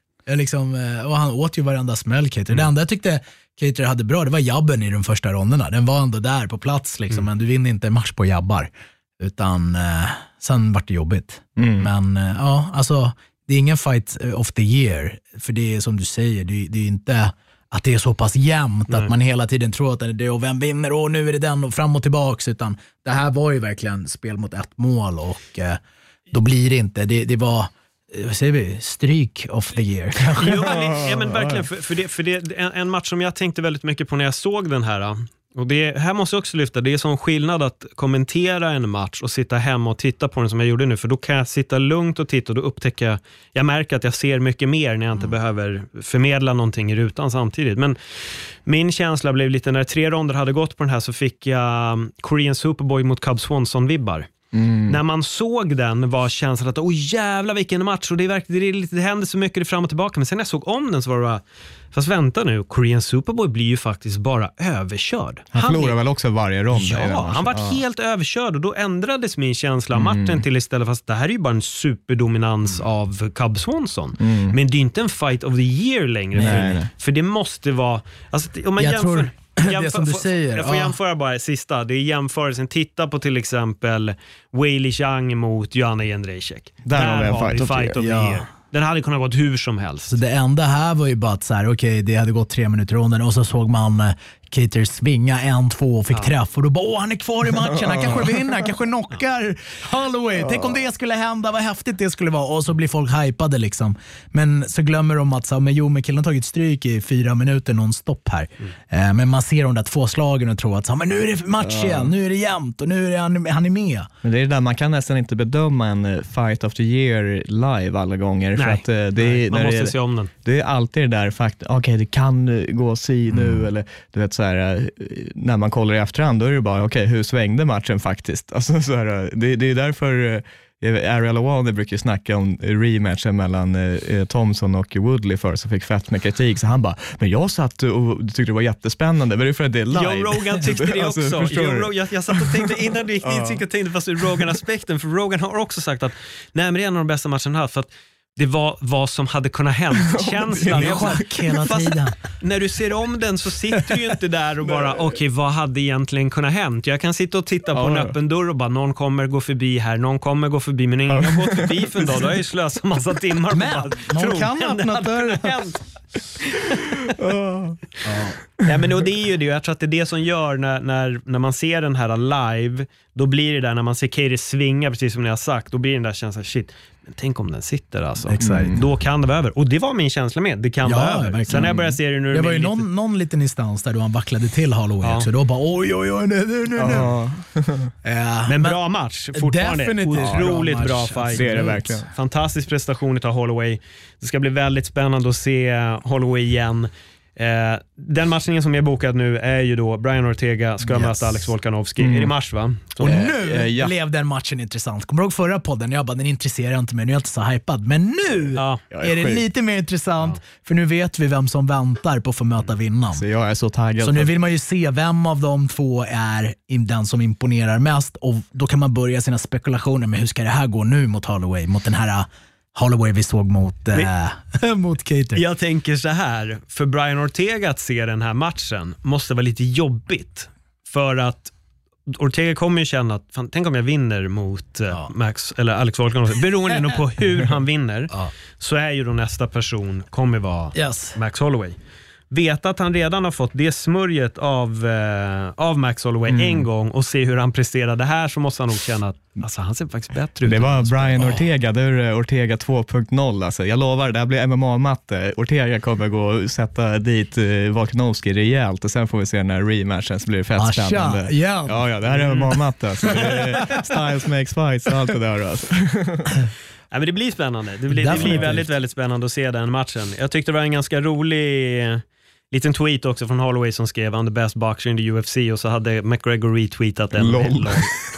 [SPEAKER 4] Och han åt ju varenda smäll, Cater. Det enda jag tyckte Cater hade bra, det var jabben i de första ronderna. Den var ändå där på plats liksom, men du vinner inte match på jabbar. Utan sen var det jobbigt. Men alltså det är ingen fight of the year, för det är som du säger, det är inte att det är så pass jämnt att man hela tiden tror att det är det, och vem vinner, och nu är det den och fram och tillbaks, utan det här var ju verkligen spel mot ett mål, och då blir det inte, det var, vad säger vi, stryk of the year.
[SPEAKER 3] Jo, men verkligen, för det är en match som jag tänkte väldigt mycket på när jag såg den här. Och det här måste jag också lyfta, det är sån skillnad att kommentera en match och sitta hemma och titta på den som jag gjorde nu, för då kan jag sitta lugnt och titta, och då upptäcker jag märker att jag ser mycket mer när jag inte behöver förmedla någonting i rutan samtidigt. Men min känsla blev lite, när 3 ronder hade gått på den här, så fick jag Korean Superboy mot Cub Swanson-vibbar. När man såg den var känslan att jävlar vilken match, och det hände så mycket, det fram och tillbaka. Men sen när jag såg om den så var det bara, fast vänta nu, Korean Superboy blir ju faktiskt bara överkörd.
[SPEAKER 5] Han förlorar väl också varje rond.
[SPEAKER 3] Ja, han var helt överkörd, och då ändrades min känsla av matchen till istället, fast det här är ju bara en superdominans av Cub Swanson. Men det är inte en fight of the year längre. För det måste vara, alltså, om man jämför
[SPEAKER 4] det som du säger.
[SPEAKER 3] Jag får jämföra bara sista. Det är jämförelsen. Titta på till exempel Weili Zhang mot Joanna Jędrzejczyk.
[SPEAKER 5] Där har vi en
[SPEAKER 3] fight of the year. Den hade kunnat gått hur som helst.
[SPEAKER 4] Så det enda här var ju bara att så här, okej, det hade gått 3 minuter ronden, och så såg man Cater svinga 1-2 och fick träff, och då bara, han är kvar i matchen, han kanske vinner, han kanske knockar Holloway. Tänk om det skulle hända, vad häftigt det skulle vara. Och så blir folk hypade liksom. Men så glömmer de att men killen har tagit stryk i 4 minuter non-stop här. Men man ser de där 2 slagen och tror att men nu är det match igen, nu är det jämnt, och nu är han är med.
[SPEAKER 5] Men det är det där, man kan nästan inte bedöma en fight of the year live alla gånger. För att
[SPEAKER 3] man måste se om den.
[SPEAKER 5] Det är alltid det där faktiskt, okej, det kan gå si nu, eller du vet så här, när man kollar i efterhand, då är det bara okej, hur svängde matchen faktiskt? Alltså så här, det är därför Ariel Awani brukar snacka om rematchen mellan Thompson och Woodley för, som fick fett med kritik, så han bara, men jag satt och tyckte det var jättespännande, men det är för att det är live.
[SPEAKER 3] Joe Rogan tyckte det också. Alltså, jag satt och tänkte innan du gick dit, jag tänkte fast Rogan-aspekten, för Rogan har också sagt att nej, men det är en av de bästa matcherna här, för att det var vad som hade kunnat hända. Känslan.
[SPEAKER 4] Hela tiden.
[SPEAKER 3] När du ser om den så sitter du ju inte där och bara okej, vad hade egentligen kunnat hänt? Jag kan sitta och titta på en öppen dörr och bara, någon kommer gå förbi här, någon kommer gå förbi, men ingen har gått förbi för en dag. Då har jag ju slösat massa timmar på
[SPEAKER 4] bara, någon kan öppna dörren.
[SPEAKER 3] Ja, men och det är ju det. Jag tror att det är det som gör när man ser den här live, då blir det där, när man ser Katie svinga, precis som ni har sagt, då blir den där känslan, shit, men tänk om den sitter alltså. Då kan det vara över. Och det var min känsla med. Det kan vara över. Verkligen. Sen när jag började se det nu.
[SPEAKER 4] Det var ju någon liten instans där då han vacklade till Holloway också. Då bara oj, nej.
[SPEAKER 3] Men bra match. Fortfarande. Otroligt bra fight.
[SPEAKER 5] Det är det verkligen.
[SPEAKER 3] Fantastisk prestation av Holloway. Det ska bli väldigt spännande att se Holloway igen. Den matchningen som är bokad nu är ju då Brian Ortega ska möta Alex Volkanovski. Är det i mars, va?
[SPEAKER 4] Och nu blev den matchen intressant. Kommer du ihåg förra podden? Jag bara, den intresserar inte mig. Nu är jag inte så hypad. Men nu är det lite mer intressant. För nu vet vi vem som väntar på att få möta vinnaren.
[SPEAKER 5] Så jag är så taggad.
[SPEAKER 4] Så nu vill man ju se vem av de två är den som imponerar mest. Och då kan man börja sina spekulationer med hur ska det här gå nu mot Holloway. Mot den här Holloway vi såg mot Kattar.
[SPEAKER 3] Jag tänker så här, för Brian Ortega att se den här matchen måste vara lite jobbigt. För att Ortega kommer ju känna att tänk om jag vinner mot Max eller Alex Volkanovski. Beroende nog på hur han vinner så är ju då nästa person kommer vara Max Holloway. Veta att han redan har fått det smörjet av Max Holloway en gång och se hur han presterade här, så måste han nog känna att alltså, han ser faktiskt bättre ut.
[SPEAKER 5] Det var Brian Ortega, det är Ortega 2.0 alltså. Jag lovar, det här blir MMA-matte. Ortega kommer gå och sätta dit Volkanovski rejält och sen får vi se den här rematchen, så blir det fett spännande. Ja, det här är MMA-matte alltså. Styles makes fights och allt det där alltså.
[SPEAKER 3] Ja, men det blir spännande. Det blir väldigt, väldigt spännande att se den matchen. Jag tyckte det var en ganska rolig liten tweet också från Holloway som skrev "I'm the best boxer in the UFC" och så hade McGregor retweetat den.
[SPEAKER 5] LOL.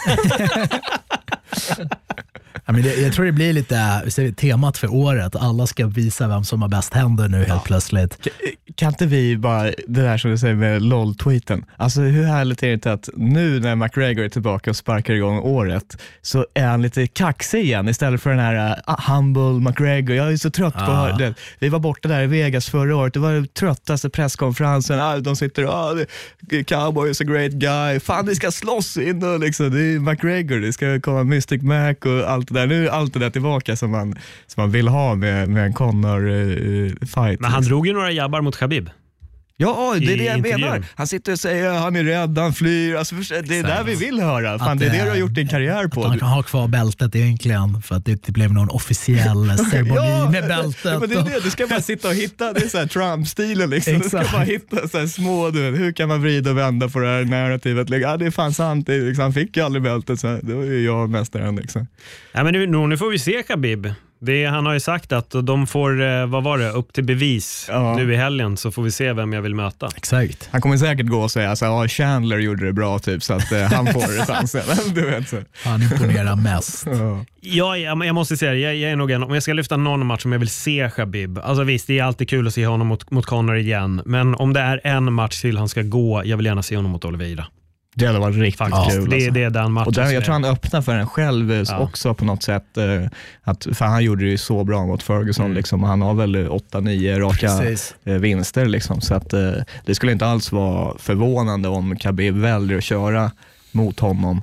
[SPEAKER 4] Ja, men jag tror det blir lite temat för året. Alla ska visa vem som har bäst händer nu helt plötsligt.
[SPEAKER 5] Kan inte vi bara, det där som du säger med LOL-tweeten, alltså hur härligt är det inte att nu när McGregor är tillbaka och sparkar igång året så är han lite kaxig igen istället för den här humble McGregor. Jag är så trött på det. Vi var borta där i Vegas förra året, det var den tröttaste presskonferensen. De sitter Cowboy is a great guy, fan vi ska slåss in och liksom, det är McGregor, det ska komma Mystic Mac och allt det där. Nu är allt det där tillbaka som man vill ha med en Conor-fight.
[SPEAKER 3] Men han drog ju några jabbar mot Khabib.
[SPEAKER 5] Ja, det är det jag menar. Han sitter och säger han är rädd, han flyr. Alltså, det är där vi vill höra. Fan, det är det du har gjort din karriär på.
[SPEAKER 4] Att han kan ha kvar bältet egentligen för att det blev någon officiell ceremoni med bältet.
[SPEAKER 5] Ja, men det är det. Du ska bara sitta och hitta, det är så här Trump-stilen liksom. Du ska bara hitta så här små, hur kan man vrida och vända på det här narrativet. Ja, det är fan sant. Det är, liksom, han fick ju aldrig bältet, så det var ju jag mästaren liksom.
[SPEAKER 3] Ja, men nu får vi se Khabib. Han har ju sagt att de får, vad var det, upp till bevis nu i helgen, så får vi se vem jag vill möta.
[SPEAKER 4] Exakt.
[SPEAKER 5] Han kommer säkert gå och säga så Chandler gjorde det bra typ, så att han får chansen. Du vet så.
[SPEAKER 4] Han imponerar mest.
[SPEAKER 3] Jag måste säga, jag är nog om jag ska lyfta någon match som jag vill se Khabib. Alltså visst, det är alltid kul att se honom mot Conor igen, men om det är en match till han ska gå, jag vill gärna se honom mot Oliveira.
[SPEAKER 5] Det hade varit riktigt kul.
[SPEAKER 3] Alltså. Det är den matchen.
[SPEAKER 5] Och där, jag tror han öppnar för den själv också på något sätt. För han gjorde det ju så bra mot Ferguson. Liksom. Han har väl 8-9 raka vinster. Liksom. Så att, det skulle inte alls vara förvånande om Khabib väljer att köra mot honom.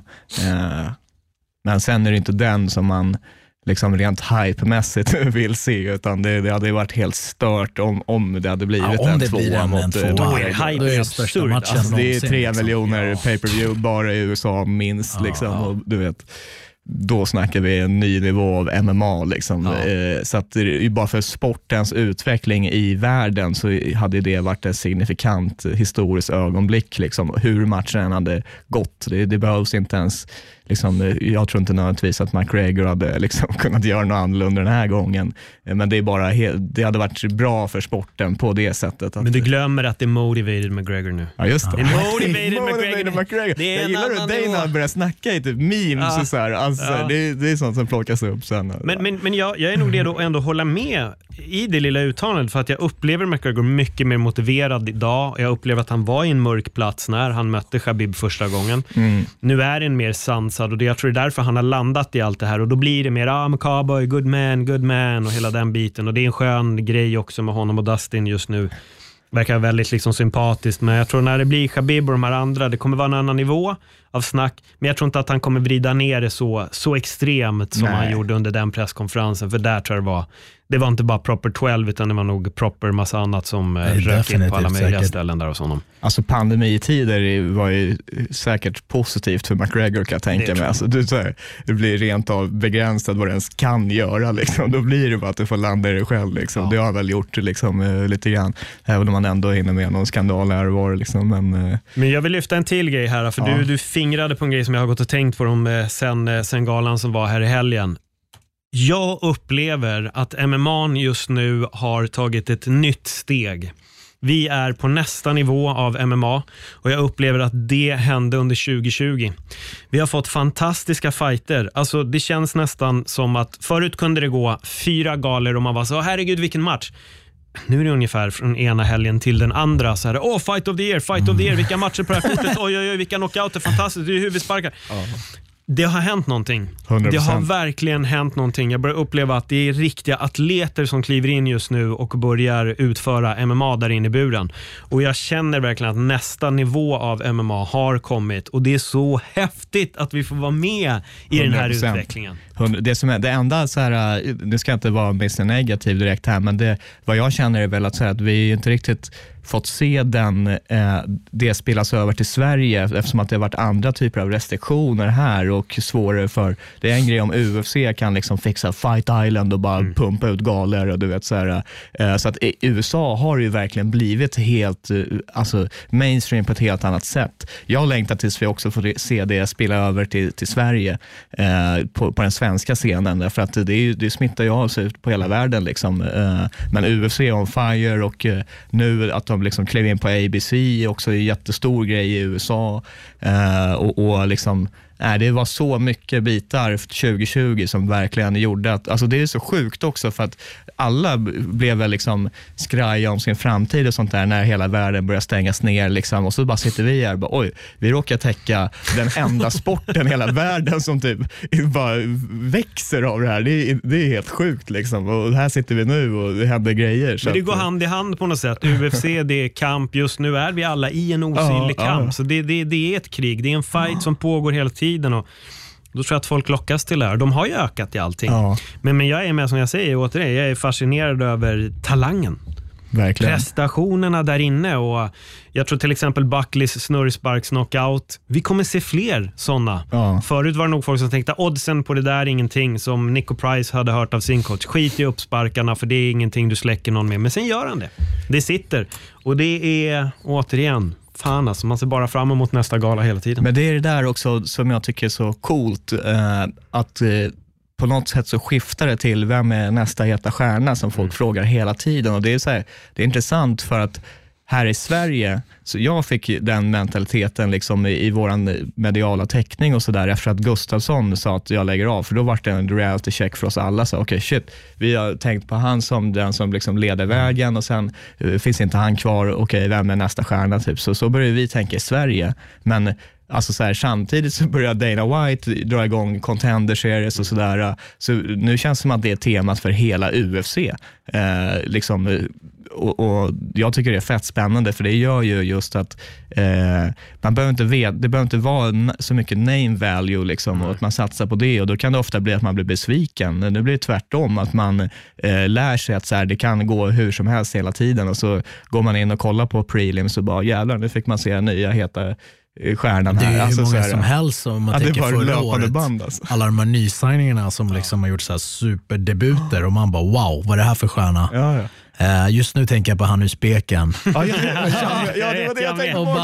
[SPEAKER 5] Men sen är det inte den som man liksom rent hype-mässigt vill se, utan det hade varit helt stört om det hade blivit en tvåa mot
[SPEAKER 3] då är det största matchen.
[SPEAKER 5] Alltså, det är 3 miljoner pay-per-view bara i USA minst liksom, och du vet, då snackar vi en ny nivå av MMA liksom. Så att bara för sportens utveckling i världen så hade det varit ett signifikant historiskt ögonblick liksom. Hur matchen hade gått, det behövs inte ens liksom, jag tror inte nödvändigtvis att McGregor hade liksom kunnat göra något annorlunda den här gången, men det är bara det hade varit bra för sporten på det sättet.
[SPEAKER 3] Men du glömmer att det är motivated McGregor nu.
[SPEAKER 5] Ja, just det.
[SPEAKER 3] Det är motivated McGregor.
[SPEAKER 5] Jag gillar hur Dana börjar snacka i typ memes och så här. Alltså, det är sånt som plockas upp sen.
[SPEAKER 3] Men jag är nog redo att ändå hålla med i det lilla uttalandet, för att jag upplever McGregor mycket mer motiverad idag. Jag upplever att han var i en mörk plats när han mötte Khabib första gången. Nu är det en mer sansad, och jag tror det är därför han har landat i allt det här, och då blir det mer cowboy, good man och hela den biten, och det är en skön grej också med honom och Dustin just nu. Verkar väldigt liksom sympatiskt, men jag tror när det blir Khabib och de här andra, det kommer vara en annan nivå av snack, men jag tror inte att han kommer vrida ner det så extremt som han gjorde under den presskonferensen, för där tror jag det var inte bara proper 12, utan det var nog proper massa annat som rök in på alla möjliga ställen där hos honom.
[SPEAKER 5] Alltså pandemitider var ju säkert positivt för McGregor, kan jag tänka mig. Alltså, du blir rent av begränsad vad du ens kan göra. Liksom. Då blir det bara att du får landa i dig själv. Liksom. Det har jag väl gjort liksom, lite grann. Även om man ändå hinner med någon skandal här och var. Liksom. Men
[SPEAKER 3] jag vill lyfta en till grej här. För du fingrade på en grej som jag har gått och tänkt på dem sen galan som var här i helgen. Jag upplever att MMA just nu har tagit ett nytt steg Vi är på nästa nivå av MMA och jag upplever att det hände under 2020. Vi har fått fantastiska fighter. Alltså det känns nästan som att förut kunde det gå 4 galor och man var så, herregud vilken match. Nu är det ungefär från ena helgen till den andra så här, fight of the year, vilka matcher på det här kortet, oj, vilka knockouter, fantastiskt, det är huvudsparkar. Det har hänt någonting.
[SPEAKER 5] 100%.
[SPEAKER 3] Det har verkligen hänt någonting. Jag börjar uppleva att det är riktiga atleter som kliver in just nu och börjar utföra MMA där inne i buren. Och jag känner verkligen att nästa nivå av MMA har kommit. Och det är så häftigt att vi får vara med i 100%. Den här utvecklingen.
[SPEAKER 5] Det enda så här, det ska inte vara mest negativ direkt här, men vad jag känner är väl att, så här, att vi inte riktigt fått se det spelas över till Sverige eftersom att det har varit andra typer av restriktioner här och svårare för, det är en grej om UFC kan liksom fixa Fight Island och bara pumpa ut galor och du vet så här, så att USA har ju verkligen blivit helt alltså mainstream på ett helt annat sätt. Jag längtar tills vi också får se det spela över till Sverige på den svenska scenen, därför att det smittar ju av sig på hela världen liksom. Men UFC on fire och nu att de liksom klev in på ABC också är en jättestor grej i USA och liksom det var så mycket bitar 2020 som verkligen gjorde att, alltså det är så sjukt också för att alla blev väl liksom skraja om sin framtid och sånt där när hela världen börjar stängas ner liksom, och så bara sitter vi här och bara, vi råkar täcka den enda sporten i hela världen som typ bara växer av det här. Det är helt sjukt liksom, och här sitter vi nu och det händer grejer.
[SPEAKER 3] Men det går hand i hand på något sätt. UFC, det är kamp, just nu är vi alla i en osynlig kamp. Så det är ett krig, det är en fight som pågår hela tiden. Och då tror jag att folk lockas till det här. De har ju ökat i allting. Men jag är med, som jag säger återigen, jag är fascinerad över talangen.
[SPEAKER 5] Verkligen.
[SPEAKER 3] Prestationerna där inne, och jag tror till exempel Buckleys snurrsparks knockout, vi kommer se fler sådana. Förut var det nog folk som tänkte oddsen på det där är ingenting, som Nico Price hade hört av sin coach, skit i uppsparkarna för det är ingenting du släcker någon med, men sen gör han det sitter, och det är återigen fan alltså, man ser bara fram emot nästa gala hela tiden.
[SPEAKER 5] Men det är det där också som jag tycker är så coolt, att på något sätt så skiftar det till vem är nästa heta stjärna som folk frågar hela tiden, och det är så här, det är intressant för att här i Sverige, så jag fick den mentaliteten liksom i våran mediala täckning och sådär efter att Gustafsson sa att jag lägger av, för då var det en reality check för oss alla, så okej, shit, vi har tänkt på han som den som liksom leder vägen och sen finns inte han kvar, okej, vem är nästa stjärna typ, så börjar vi tänka i Sverige, men alltså så här, samtidigt så börjar Dana White dra igång contender series och sådär, så nu känns det som att det är temat för hela UFC liksom. Och jag tycker det är fett spännande, för det gör ju just att man behöver inte det behöver inte vara så mycket name value liksom, och att man satsar på det, och då kan det ofta bli att man blir besviken. Nu blir det tvärtom, att man lär sig att så här, det kan gå hur som helst hela tiden, och så går man in och kollar på prelims och bara jävlar, nu fick man se nya heta stjärnan här.
[SPEAKER 4] Det är
[SPEAKER 5] alltså,
[SPEAKER 4] hur många
[SPEAKER 5] så här,
[SPEAKER 4] som helst som man tänker förra året.
[SPEAKER 5] Band, alltså.
[SPEAKER 4] Alla de här nysigningarna som liksom har gjort så här superdebuter och man bara wow, vad är det här för stjärna?
[SPEAKER 5] Ja.
[SPEAKER 4] Just nu tänker jag på han ur speken.
[SPEAKER 5] Det var det jag tänkte på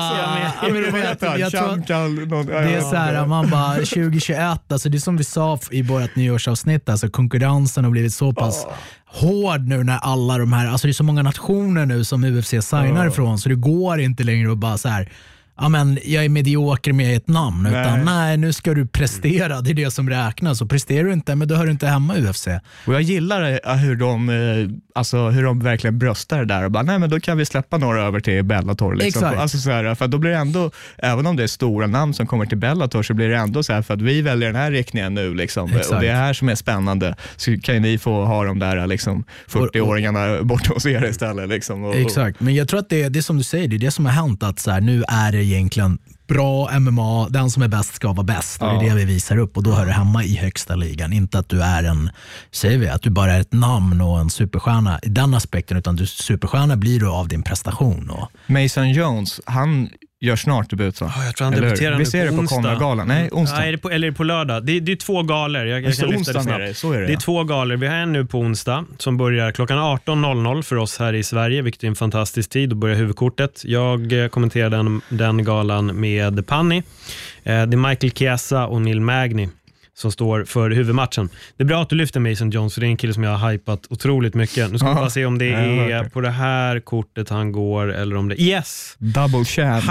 [SPEAKER 5] också.
[SPEAKER 4] Det är så här, man bara 2021, alltså det är som vi sa i vårt nyårsavsnitt, alltså konkurrensen har blivit så pass hård nu när alla de här, alltså det är så många nationer nu som UFC signar ifrån, så det går inte längre att bara så här, ja men jag är medioker med ett namn, utan nej, nu ska du prestera, det är det som räknas, och presterar du inte, men då hör du inte hemma i UFC.
[SPEAKER 5] Och jag gillar hur de verkligen bröstar det där och bara, nej men då kan vi släppa några över till Bellator liksom. Alltså så här, för då blir det ändå, även om det är stora namn som kommer till Bellator, så blir det ändå så här, för att vi väljer den här riktningen nu liksom. Och det är här som är spännande, så kan ni få ha de där liksom 40-åringarna borta hos er istället liksom.
[SPEAKER 4] Exakt, men jag tror att det är som du säger, det är det som har hänt, att så här, nu är det egentligen bra MMA, den som är bäst ska vara bäst, och det är det vi visar upp, och då hör det hemma i högsta ligan, inte att du är att du bara är ett namn och en superstjärna i den aspekten, utan du superstjärna blir du av din prestation. Och
[SPEAKER 5] Mason Jones, han gör snart debut, va?
[SPEAKER 3] Jag tror han debuterar
[SPEAKER 5] vi ser det på Conor-galan. Nej, onsdag.
[SPEAKER 3] Nej, eller på lördag. Det är 2 galor. Jag kan lyfta det snabbt.
[SPEAKER 5] Så är det.
[SPEAKER 3] Det är 2 galor. Vi har en nu på onsdag som börjar klockan 18.00 för oss här i Sverige, vilket är en fantastisk tid. Då börjar huvudkortet. Jag kommenterar den galan med Panni. Det är Michael Chiesa och Neil Magny som står för huvudmatchen. Det är bra att du lyfter Mason Jones, för det är en kille som jag har hypat otroligt mycket. Nu ska vi bara se om det är på det här kortet han går, eller om det... Yes!
[SPEAKER 5] Double champ.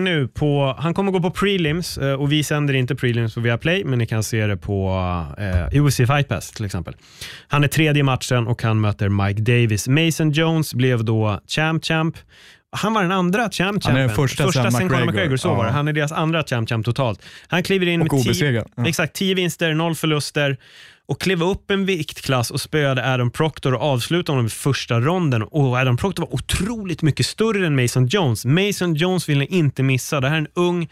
[SPEAKER 3] Han kommer gå på prelims, och vi sänder inte prelims på Viaplay, men ni kan se det på UFC Fight Pass till exempel. Han är tredje matchen och han möter Mike Davis. Mason Jones blev då champ. Han var den andra champ.
[SPEAKER 5] Han är den första
[SPEAKER 3] sen Conor McGregor, så var det. Han är deras andra champ totalt. Han kliver in med 10 vinster, 0 förluster, och klev upp en viktklass och spöade Adam Proctor och avslutade honom i första ronden. Och Adam Proctor var otroligt mycket större än Mason Jones. Mason Jones ville inte missa. Det här är en ung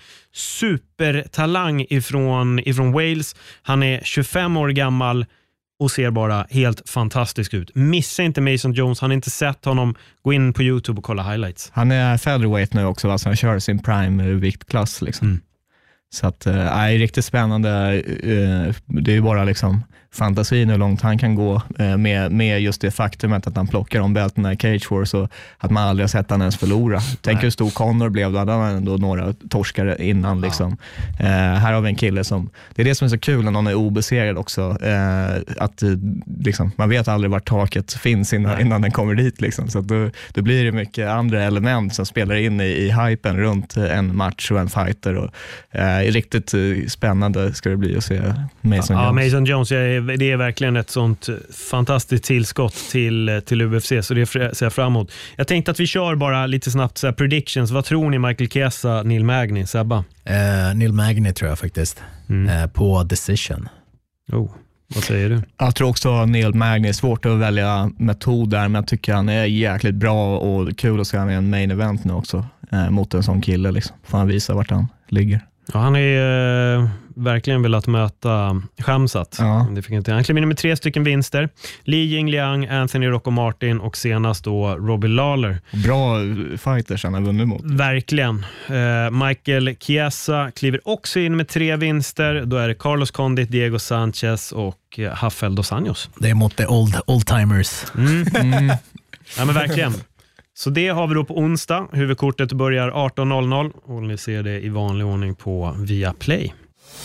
[SPEAKER 3] supertalang ifrån Wales. Han är 25 år gammal och ser bara helt fantastisk ut. Missa inte Mason Jones. Han har inte sett honom. Gå in på YouTube och kolla highlights.
[SPEAKER 5] Han är featherweight nu också, alltså han kör sin prime viktklass liksom. Så att är riktigt spännande. Det är bara liksom fantasin hur långt han kan gå med just det faktumet att han plockar om bälterna i Cage Wars och att man aldrig har sett han ens förlora. Tänk hur stor Conor blev då, hade han ändå några torskare innan liksom. Här har vi en kille som, det är det som är så kul när någon är obesegrad också, att liksom, man vet aldrig vart taket finns innan den kommer dit liksom. Så att då blir det mycket andra element som spelar in i hypen runt en match och en fighter, och riktigt spännande ska det bli att se Mason Jones.
[SPEAKER 3] Mason Jones, det är verkligen ett sånt fantastiskt tillskott till UFC, så det ser jag fram emot. Jag tänkte att vi kör bara lite snabbt så här predictions. Vad tror ni, Michael Chiesa, Neil Magny, Sebba?
[SPEAKER 4] Neil Magny tror jag faktiskt. På decision.
[SPEAKER 3] Vad säger du?
[SPEAKER 5] Jag tror också Neil Magny är svårt att välja metod där, men jag tycker han är jäkligt bra och kul att se han i en main event nu också mot en sån kille liksom. Får han visa vart han ligger.
[SPEAKER 3] Ja, han är verkligen velat möta Khamzat.
[SPEAKER 5] Ja.
[SPEAKER 3] Det fick inte. Han klev in med 3 stycken vinster. Li Jingliang, Anthony Rocco Martin och senast då Robbie Lawler.
[SPEAKER 5] Bra fighters han har vunnit mot.
[SPEAKER 3] Verkligen. Michael Chiesa kliver också in med 3 vinster. Då är det Carlos Condit, Diego Sanchez och Rafael dos Anjos.
[SPEAKER 4] Det är mot the old-timers.
[SPEAKER 3] Ja, men verkligen. Så det har vi då på onsdag. Huvudkortet börjar 18.00 och ni ser det i vanlig ordning på Viaplay.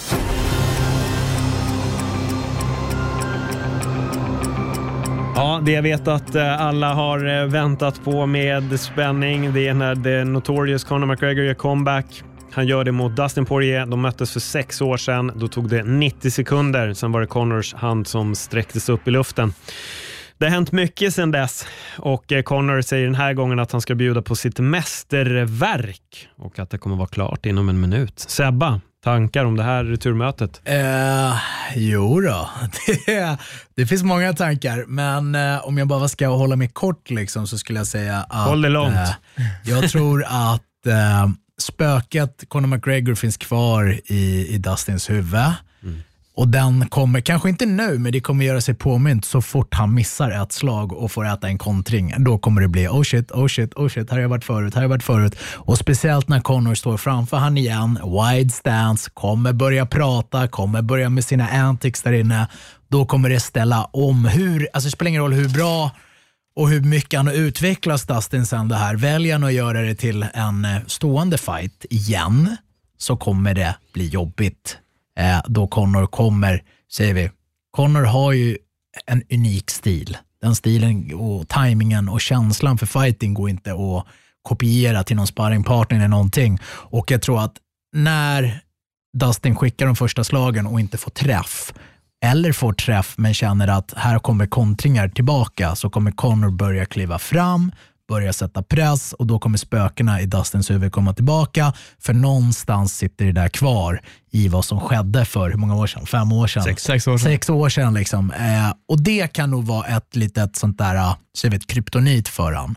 [SPEAKER 3] Ja, det jag vet att alla har väntat på med spänning, det är när The Notorious Conor McGregor gör comeback. Han gör det mot Dustin Poirier. De möttes för 6 år sedan. Då tog det 90 sekunder. Sen var det Conors hand som sträcktes upp i luften. Det har hänt mycket sedan dess, och Conor säger den här gången att han ska bjuda på sitt mästerverk och att det kommer vara klart inom en minut. Sebba, tankar om det här returmötet?
[SPEAKER 4] Jo då, det finns många tankar, men om jag bara ska hålla mig kort liksom, så skulle jag säga att
[SPEAKER 3] håll det långt.
[SPEAKER 4] Jag tror att spöket Conor McGregor finns kvar i Dustins huvud. Och den kommer, kanske inte nu, men det kommer göra sig påmint så fort han missar ett slag och får äta en kontring. Då kommer det bli oh shit, här har jag varit förut. Och speciellt när Conor står framför han igen, wide stance, kommer börja prata, kommer börja med sina antics där inne. Då kommer det ställa om alltså det spelar ingen roll hur bra och hur mycket han har utvecklats Dustin sen det här. Väljer han att göra det till en stående fight igen, så kommer det bli jobbigt. Då Conor kommer, säger vi, Conor har ju en unik stil. Den stilen och timingen och känslan för fighting går inte att kopiera till någon sparringpartner eller någonting. Och jag tror att när Dustin skickar de första slagen och inte får träff, eller får träff men känner att här kommer kontringar tillbaka, så kommer Conor börja kliva fram, börja sätta press, och då kommer spökena i Dustins huvud komma tillbaka, för någonstans sitter det där kvar i vad som skedde för hur många år sedan? 5 år sedan? 6 år sedan liksom. Och det kan nog vara ett litet sånt där, så vet, kryptonit för han.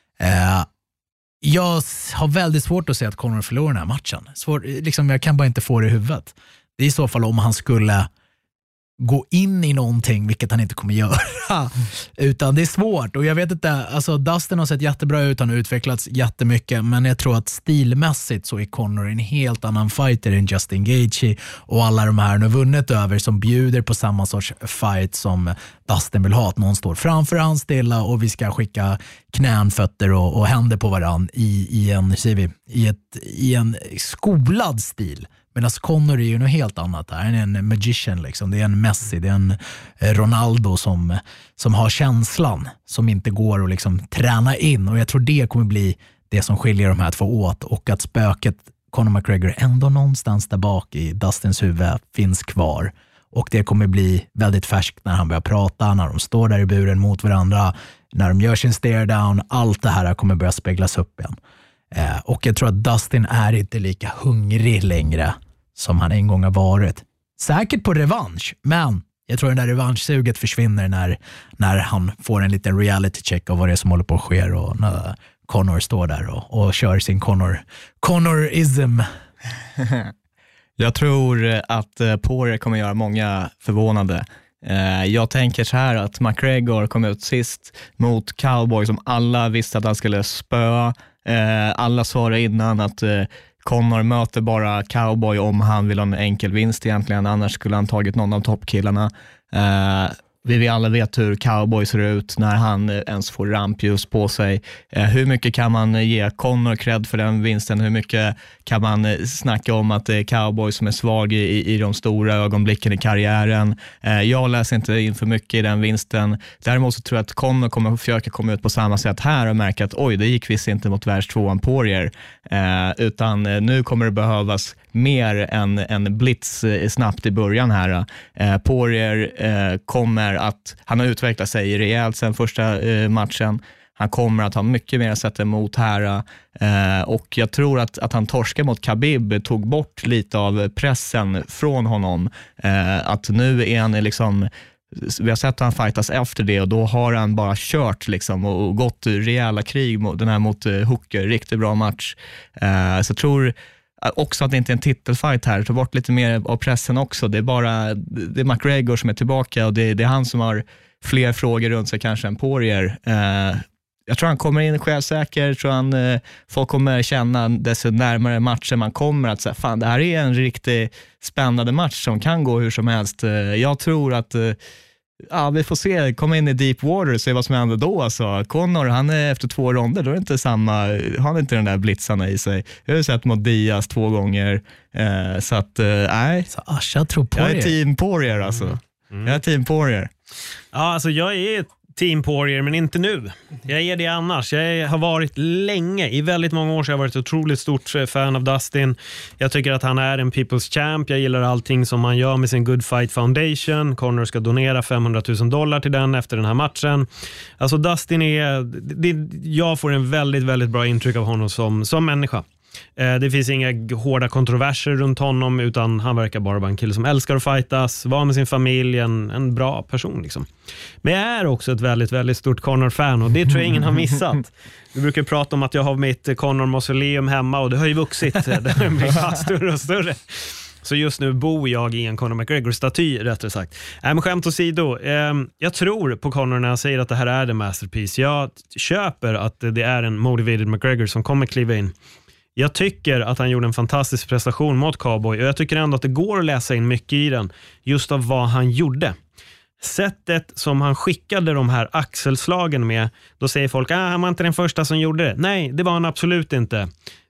[SPEAKER 4] Jag har väldigt svårt att se att Conor förlorar den här matchen. Liksom, jag kan bara inte få det i huvudet. Det är i så fall om han skulle gå in i någonting, vilket han inte kommer göra. Utan det är svårt, och jag vet inte, alltså Dustin har sett jättebra ut, han har utvecklats jättemycket, men jag tror att stilmässigt så är Conor en helt annan fighter än Justin Gaethje och alla de här nu vunnit över, som bjuder på samma sorts fight som Dustin vill ha, att någon står framför han stilla och vi ska skicka knän, fötter och händer på varann i en skolad stil Medan Conor är ju något helt annat. Han är en magician liksom. Det är en Messi, det är en Ronaldo som har känslan, som inte går att liksom träna in. Och jag tror det kommer bli det som skiljer de här två åt, och att spöket Conor McGregor ändå någonstans där bak i Dustins huvud finns kvar. Och det kommer bli väldigt färskt när han börjar prata, när de står där i buren mot varandra, när de gör sin stare down. Allt det här kommer börja speglas upp igen. Och jag tror att Dustin är inte lika hungrig längre som han en gång har varit. Säkert på revansch, men jag tror att den där revanschsuget försvinner när han får en liten reality check av vad det är som håller på att ske, och när Conor står där och kör sin Conorism.
[SPEAKER 5] Jag tror att Poirier kommer göra många förvånade. Jag tänker så här att McGregor kom ut sist mot Cowboy som alla visste att han skulle spöa. Alla sa det innan att Conor möter bara Cowboy om han vill ha en enkel vinst egentligen, annars skulle han tagit någon av toppkillarna. Vi alla vet hur Cowboy ser ut när han ens får rampljus på sig. Hur mycket kan man ge Conor cred för den vinsten? Hur mycket kan man snacka om att det är Cowboy som är svag i de stora ögonblicken i karriären? Jag läser inte in för mycket i den vinsten. Däremot så tror jag att Conor kommer att försöka komma ut på samma sätt här och märka att oj, det gick visst inte mot världstvåan Poirier. Utan nu kommer det behövas mer än en blitz snabbt i början här. Poirier kommer att, han har utvecklat sig rejält sen första matchen. Han kommer att ha mycket mer att sätta emot här. Och jag tror att han torskar mot Khabib tog bort lite av pressen från honom. Att nu är han liksom, vi har sett att han fightas efter det, och då har han bara kört liksom och gått rejäla krig den här mot Hooker. Riktigt bra match. Så jag tror också att det inte är en titelfight här. Ta bort lite mer av pressen också. Det är McGregor som är tillbaka, och det är han som har fler frågor runt sig kanske än Poirier. Jag tror han kommer in självsäker. Jag tror folk kommer känna desto närmare matchen man kommer att säga, fan, det här är en riktigt spännande match som kan gå hur som helst. Jag tror att vi får se, komma in i deep water och se vad som händer då. Alltså, Conor, han är efter 2 ronder, då är det inte han har inte den där blitzarna i sig. Jag har sett mot Diaz 2 gånger. Så att, nej.
[SPEAKER 4] Så Asha tror på
[SPEAKER 5] jag är team Poirier alltså. Jag är team Poirier.
[SPEAKER 3] Ja, alltså jag är team Poirier, men inte nu. Jag är det annars. Jag har varit länge, i väldigt många år så har jag varit ett otroligt stort fan av Dustin. Jag tycker att han är en people's champ. Jag gillar allting som han gör med sin Good Fight Foundation. Conor ska donera $500,000 till den efter den här matchen. Alltså Dustin jag får en väldigt, väldigt bra intryck av honom som människa. Det finns inga hårda kontroverser runt honom, utan han verkar bara vara en kille som älskar att fightas, vara med sin familj, en bra person liksom. Men jag är också ett väldigt, väldigt stort Conor-fan, och det tror jag ingen har missat. Vi brukar prata om att jag har mitt Conor-mausoleum hemma, och det har ju vuxit. Det har blivit bara större och större. Så just nu bor jag i en Conor McGregor-staty, rättare sagt. Men skämt åsido, jag tror på Conor när han säger att det här är the masterpiece. Jag köper att det är en motivated McGregor som kommer kliva in. Jag tycker att han gjorde en fantastisk prestation mot Cowboy, och jag tycker ändå att det går att läsa in mycket i den just av vad han gjorde. Sättet som han skickade de här axelslagen med, då säger folk, han var inte den första som gjorde det. Nej, det var han absolut inte.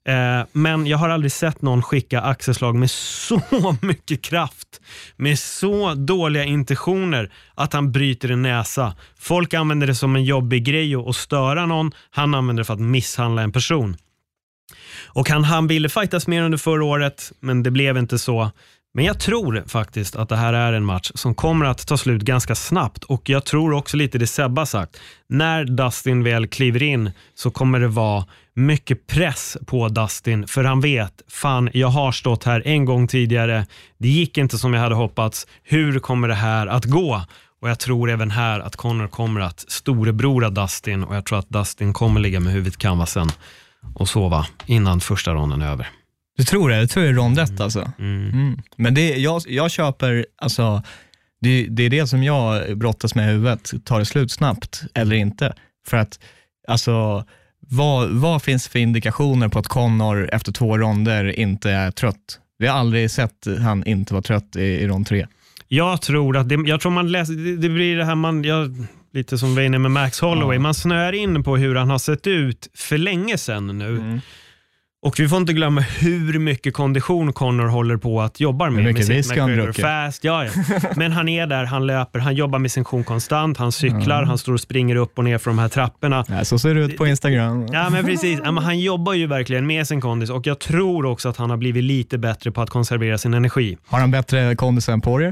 [SPEAKER 3] Men jag har aldrig sett någon skicka axelslag med så mycket kraft, med så dåliga intentioner att han bryter en näsa. Folk använder det som en jobbig grej att störa någon. Han använder det för att misshandla en person. Och han ville fightas mer under förra året, men det blev inte så. Men jag tror faktiskt att det här är en match som kommer att ta slut ganska snabbt. Och jag tror också lite det Sebba sagt. När Dustin väl kliver in så kommer det vara mycket press på Dustin. För han vet, fan, jag har stått här en gång tidigare. Det gick inte som jag hade hoppats. Hur kommer det här att gå? Och jag tror även här att Conor kommer att storebrora Dustin. Och jag tror att Dustin kommer ligga med huvudet i canvasen och sova innan första ronden är över.
[SPEAKER 5] Du tror det? Jag tror det är rondett alltså. Men jag köper, alltså det är det som jag brottas med i huvudet. Tar det slut snabbt eller inte? För att, alltså, vad finns för indikationer på att Conor efter 2 ronder inte är trött? Vi har aldrig sett han inte vara trött i rond 3.
[SPEAKER 3] Jag tror man läser, det blir det här lite som vi är inne med Max Holloway. Man snör in på hur han har sett ut för länge sedan nu. Och vi får inte glömma hur mycket kondition Conor håller på att jobba med.
[SPEAKER 5] Mycket
[SPEAKER 3] med sitt McGregor Fast. Ja. Men han är där, han löper, han jobbar med sin kon konstant, han cyklar, han står och springer upp och ner från de här trapporna.
[SPEAKER 5] Ja, så ser det ut på Instagram.
[SPEAKER 3] Ja, men precis. Ja, men han jobbar ju verkligen med sin kondis och jag tror också att han har blivit lite bättre på att konservera sin energi.
[SPEAKER 5] Har han bättre kondis än Poirier?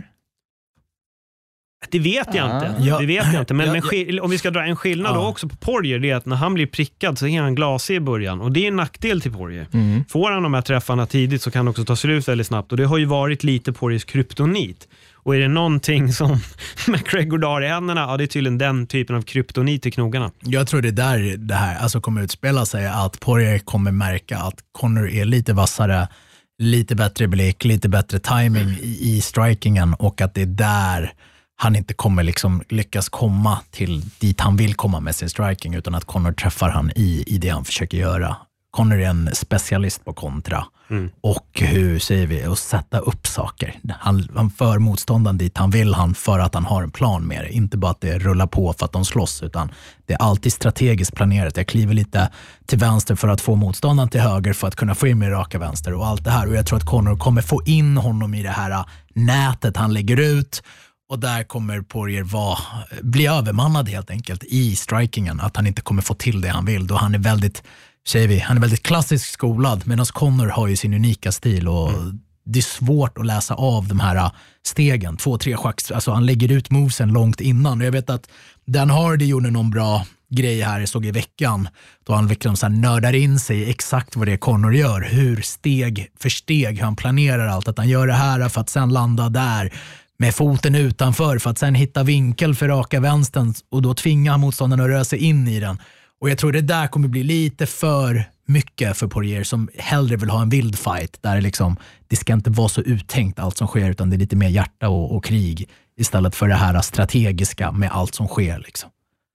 [SPEAKER 3] Det vet jag inte.
[SPEAKER 4] Ja.
[SPEAKER 3] Det vet jag inte. Men om vi ska dra en skillnad då också på Poirier, det är att när han blir prickad så är han glasig i början. Och det är en nackdel till Poirier. Får han de här träffarna tidigt så kan det också ta slut väldigt snabbt. Och det har ju varit lite Poiriers kryptonit. Och är det någonting som McGregor har i händerna, ja, det är tydligen den typen av kryptonit i knogarna.
[SPEAKER 4] Jag tror det där det här alltså kommer utspela sig, att Poirier kommer märka att Conor är lite vassare, lite bättre blick, lite bättre timing i strikingen, och att det är där han inte kommer liksom lyckas komma till dit han vill komma med sin striking, utan att Conor träffar han i det han försöker göra. Conor är en specialist på kontra och hur säger vi, att sätta upp saker. Han för motståndaren dit han vill, han för att han har en plan med det. Inte bara att det rullar på för att de slåss, utan det är alltid strategiskt planerat. Jag kliver lite till vänster för att få motståndaren till höger för att kunna få in mig raka vänster och allt det här. Och jag tror att Conor kommer få in honom i det här nätet han lägger ut. Och där kommer Poirier bli övermannad helt enkelt i strikingen. Att han inte kommer få till det han vill. Då han är väldigt, han är väldigt klassisk skolad. Medan Conor har ju sin unika stil. Och det är svårt att läsa av de här stegen. 2-3 schacks. Alltså han lägger ut movesen långt innan. Och jag vet att Dan Hardy gjorde någon bra grej här, såg i veckan. Då han liksom så här nördar in sig i exakt vad det är Conor gör. Hur steg för steg han planerar allt. Att han gör det här för att sen landa där med foten utanför för att sen hitta vinkel för raka vänstern, och då tvingar motståndaren att röra sig in i den. Och jag tror det där kommer bli lite för mycket för Poirier, som hellre vill ha en vild fight där liksom, det ska inte vara så uttänkt allt som sker, utan det är lite mer hjärta och krig istället för det här strategiska med allt som sker liksom.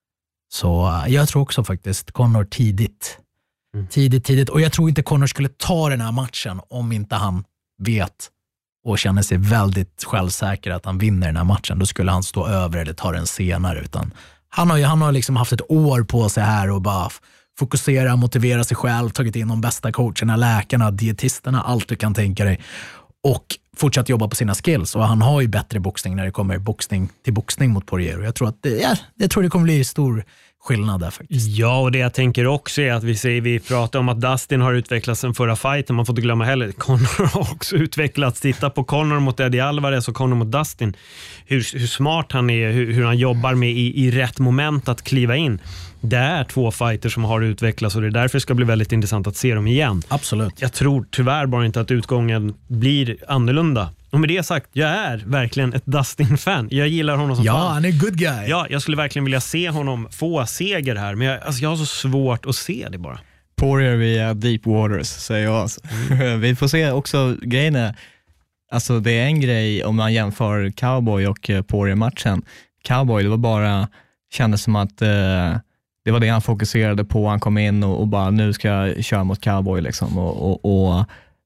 [SPEAKER 4] Så jag tror också faktiskt Conor tidigt. Och jag tror inte Conor skulle ta den här matchen om inte han vet och känner sig väldigt självsäker att han vinner den här matchen. Då skulle han stå över eller ta den senare. Utan han har liksom haft ett år på sig här och bara fokusera, motivera sig själv, tagit in de bästa coacherna, läkarna, dietisterna, allt du kan tänka dig, och fortsatt jobba på sina skills. Och han har ju bättre boxning när det kommer boxning mot Poirier. Och jag tror att det kommer bli stor skillnad där faktiskt.
[SPEAKER 3] Ja, och det jag tänker också är att vi pratar om att Dustin har utvecklats sen förra fighten. Man får inte glömma heller, Conor har också utvecklats. Titta på Conor mot Eddie Alvarez och Conor mot Dustin. Hur smart han är, hur han jobbar med i rätt moment att kliva in. Det är 2 fighter som har utvecklats, och det är därför det ska bli väldigt intressant att se dem igen.
[SPEAKER 4] Absolut.
[SPEAKER 3] Jag tror tyvärr bara inte att utgången blir annorlunda. Och med det sagt, jag är verkligen ett Dustin-fan. Jag gillar honom som fan.
[SPEAKER 4] Ja, han är good guy.
[SPEAKER 3] Ja, jag skulle verkligen vilja se honom få seger här. Men jag har så svårt att se det bara.
[SPEAKER 5] Poirier via Deep Waters, säger jag. Vi får se också grejerna. Alltså det är en grej om man jämför Cowboy och Poirier-matchen. Cowboy, det var bara, kändes som att det var det han fokuserade på. Han kom in och bara, nu ska jag köra mot Cowboy liksom. Och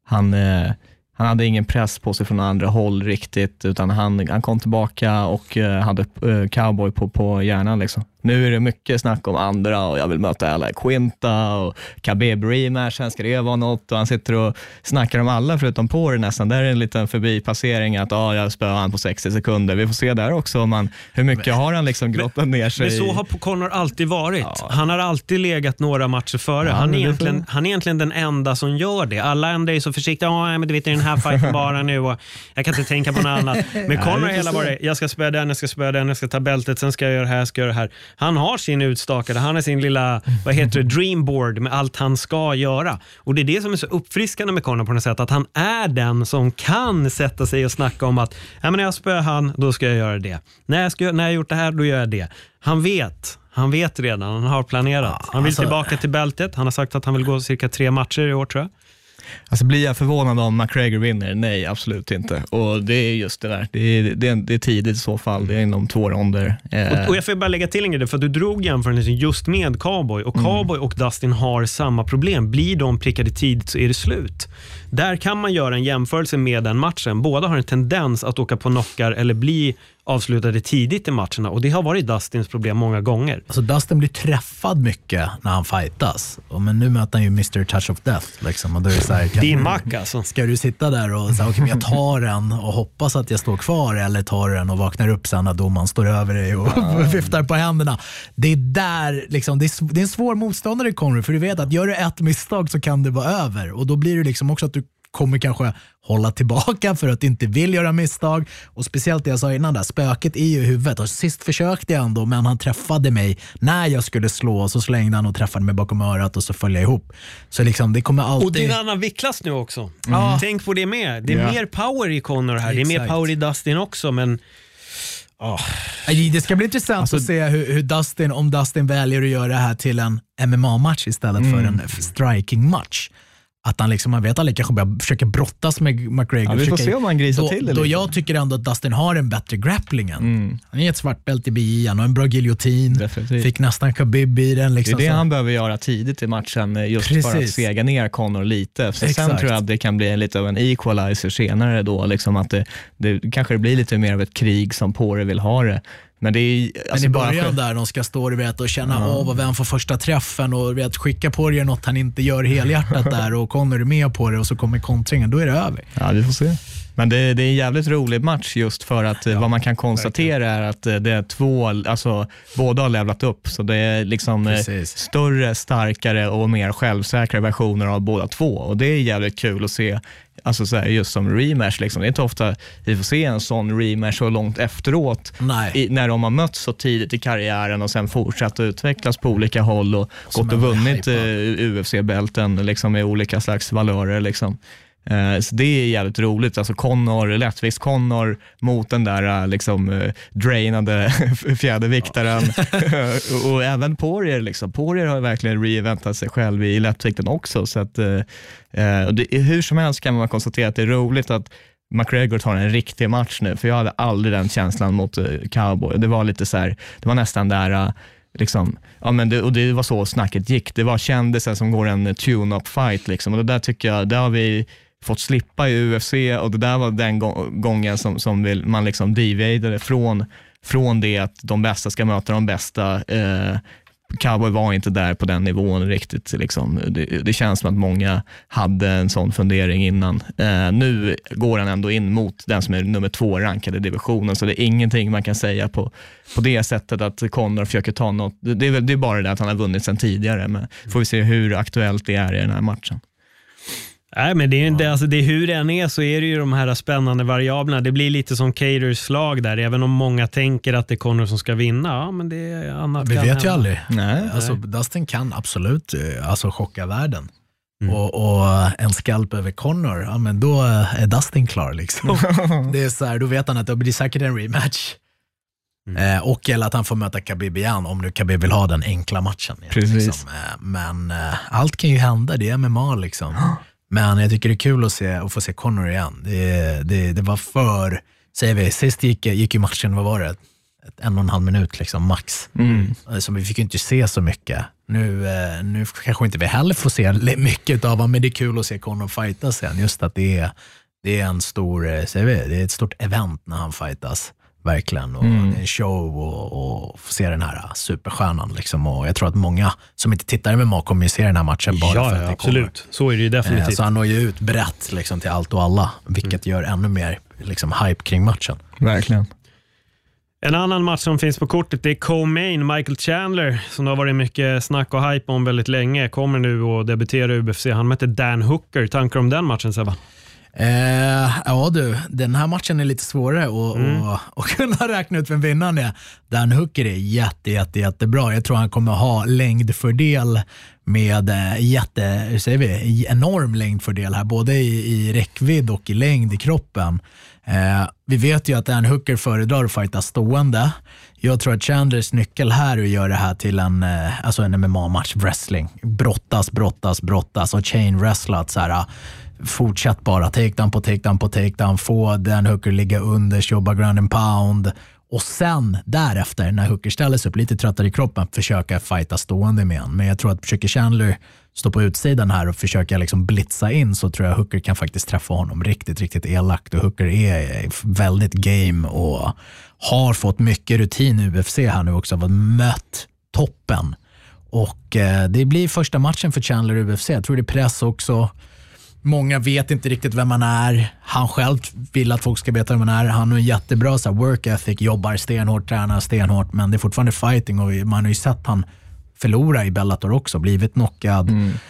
[SPEAKER 5] han hade ingen press på sig från andra håll riktigt, utan han kom tillbaka och hade Cowboy på hjärnan liksom. Nu är det mycket snack om andra, och jag vill möta alla Quinta och Khabib rematch, ska det vara något, och han sitter och snackar om alla förutom på det nästan. Där är en liten förbipassering att jag spöar han på 60 sekunder. Vi får se där också om hur mycket har han liksom grottat ner sig.
[SPEAKER 3] Men så har Conor alltid varit. Ja. Han har alltid legat några matcher före. Han är egentligen den enda som gör det. Alla andra är så försiktiga. Men du vet, den här fighten bara nu, och jag kan inte tänka på något annat. Men Conor hela bara, jag ska spöa den, jag ska ta bältet, sen ska jag göra det här, ska jag göra det här. Han har sin utstakade, han har sin lilla, vad heter det, dreamboard med allt han ska göra. Och det är det som är så uppfriskande med Conor på något sätt, att han är den som kan sätta sig och snacka om att när jag spöar han, då ska jag göra det. När jag har gjort det här, då gör jag det. Han vet redan, han har planerat. Han vill tillbaka till bältet, han har sagt att han vill gå cirka 3 matcher i år, tror jag.
[SPEAKER 5] Alltså blir jag förvånad om McGregor vinner? Nej, absolut inte. Och det är just det där. Det är tidigt i så fall. Det är inom 2 ronder.
[SPEAKER 3] Och jag får bara lägga till en grej, för att du drog jämförelsen just med Cowboy. Och Cowboy och Dustin har samma problem. Blir de prickade tidigt så är det slut. där kan man göra en jämförelse med den matchen. Båda har en tendens att åka på knockar eller bli avslutade tidigt i matcherna, och det har varit Dustins problem många gånger.
[SPEAKER 4] Alltså Dustin blir träffad mycket när han fightas, men nu möter han ju Mr. Touch of Death liksom, och då är det så här,
[SPEAKER 3] det är mack alltså. Ska
[SPEAKER 4] du sitta där och säga okej, jag tar den och hoppas att jag står kvar, eller tar den och vaknar upp sen när domaren står över dig och viftar på händerna. Det är där liksom, det är en svår motståndare, Conor, för du vet att gör du ett misstag så kan det vara över, och då blir det liksom också att du kommer kanske hålla tillbaka för att du inte vill göra misstag, och speciellt det jag sa innan där, spöket är ju i huvudet, och sist försökte jag ändå, men han träffade mig när jag skulle slå, så slängde han och träffade mig bakom örat och så föll jag ihop. Så liksom det kommer alltid...
[SPEAKER 3] Och det är en annan viktklass nu också. Tänk på det med. Det är mer power i Conor här, det är mer power i Dustin också, men
[SPEAKER 4] det ska bli intressant att se hur Dustin, om Dustin väljer att göra det här till en MMA-match istället för en striking-match. Att han liksom, man vet aldrig, kanske försöker brottas med McGregor.
[SPEAKER 5] Vi får se om han grisar till det.
[SPEAKER 4] Då jag tycker ändå att Dustin har en bättre grapplingen. Han är ett svart bälte i BI, han har en bra giljotin.
[SPEAKER 5] Definitivt.
[SPEAKER 4] Fick nästan Khabib i den. Liksom,
[SPEAKER 5] det är det han behöver göra tidigt i matchen, just för att sega ner Conor lite. Sen tror jag att det kan bli lite av en equalizer senare då, liksom att det kanske blir lite mer av ett krig som Poirier vill ha det. Men det är alltså
[SPEAKER 4] i början där de ska stå och känna av vem får första träffen och skicka på det något han inte gör helhjärtat där, och Conor är med på det och så kommer kontringen, då är det över.
[SPEAKER 5] Ja, vi får se. Men det är en jävligt rolig match, just för att vad man kan konstatera är att det är två, alltså båda har levlat upp, så det är liksom större, starkare och mer självsäkra versioner av båda två, och det är jävligt kul att se. Alltså så här, just som rematch liksom. Det är inte ofta vi får se en sån rematch så långt efteråt, när de har mötts så tidigt i karriären och sen fortsatt att utvecklas på olika håll och gått och vunnit UFC-bälten liksom, med olika slags valörer liksom. Så det är jävligt roligt. Alltså lättvis Conor mot den där liksom drainade fjäderviktaren och även Poirier liksom. Poirier har verkligen reinventat sig själv i lättvikten också, så att hur som helst kan man konstatera att det är roligt att McGregor tar en riktig match nu, för jag hade aldrig den känslan mot Cowboy. Det var lite så här, det var nästan där liksom, och det var så snacket gick. Det var kändisar som går en tune-up fight liksom, och det där tycker jag, där har vi fått slippa i UFC, och det där var den gången som man liksom deviated från det att de bästa ska möta de bästa. Cowboy var inte där på den nivån riktigt liksom. Det känns som att många hade en sån fundering innan. Nu går han ändå in mot den som är nummer 2 rankade i divisionen, så det är ingenting man kan säga på det sättet att Conor försöker ta något. Det är bara det att han har vunnit sedan tidigare, men får vi se hur aktuellt det är i den här matchen.
[SPEAKER 3] Nej, men det är inte, alltså det är hur den är, så är det ju de här spännande variablerna. Det blir lite som Caters slag där, även om många tänker att det är Conor som ska vinna. Ja, men det är annat.
[SPEAKER 4] Vi vet ju aldrig.
[SPEAKER 5] Nej.
[SPEAKER 4] Alltså, Dustin kan absolut chocka världen. Och en skalp över Conor, ja, men då är Dustin klar liksom. Det är så här, då vet han att det blir säkert en rematch. Och eller att han får möta Khabib igen, om nu Khabib vill ha den enkla matchen. Liksom. Men allt kan ju hända, det är MMA liksom. Men jag tycker det är kul att få se Conor igen. Det var säger vi, sist gick ju matchen, vad var det? 1,5 minut liksom, max. Så vi fick ju inte se så mycket. Nu kanske inte vi heller får se mycket av, men det är kul att se Conor fighta sen. Just att det är en stor, säger vi, det är ett stort event när han fightas. Verkligen, och det är en show och få se den här superstjärnan liksom. Och jag tror att många som inte tittar i MMA kommer ju se den här matchen bara för att det
[SPEAKER 3] absolut.
[SPEAKER 4] Kommer.
[SPEAKER 3] Så är det ju definitivt.
[SPEAKER 4] Så han når ju ut brett liksom, till allt och alla, vilket gör ännu mer liksom, hype kring matchen.
[SPEAKER 5] Verkligen.
[SPEAKER 3] En annan match som finns på kortet, det är Co-Main, Michael Chandler, som det har varit mycket snack och hype om väldigt länge, kommer nu och debuterar i UFC. Han möter Dan Hooker. Tankar om den matchen, Sebba?
[SPEAKER 4] Ja du, den här matchen är lite svårare att kunna räkna ut vem vinnaren är. Dan Hooker är jättebra. Jag tror han kommer ha längdfördel med enorm längdfördel här, både i räckvidd och i längd i kroppen. Vi vet ju att Dan Hooker föredrar att fighta stående. Jag tror att Chandlers nyckel här är att göra det här till en MMA-match, wrestling. Brottas och chain wrestlat så här. Fortsätt bara takedown på takedown, få Dan Hooker ligga under, jobba ground and pound Och sen därefter när Hooker ställer sig upp lite tröttare i kroppen försöka fighta stående med han. Men jag tror att försöker Chandler stå på utsidan här och försöka liksom blitza in, så tror jag Hooker kan faktiskt träffa honom riktigt, riktigt elakt. Och Hooker är väldigt game och har fått mycket rutin i UFC här nu också, har mött toppen. Och det blir första matchen för Chandler i UFC. Jag tror det är press också. Många vet inte riktigt vem man är. Han själv vill att folk ska veta vem man är. Han har en jättebra så här, work ethic, jobbar stenhårt, tränar stenhårt, men det är fortfarande fighting och man har ju sett han förlora i Bellator också, blivit knockad.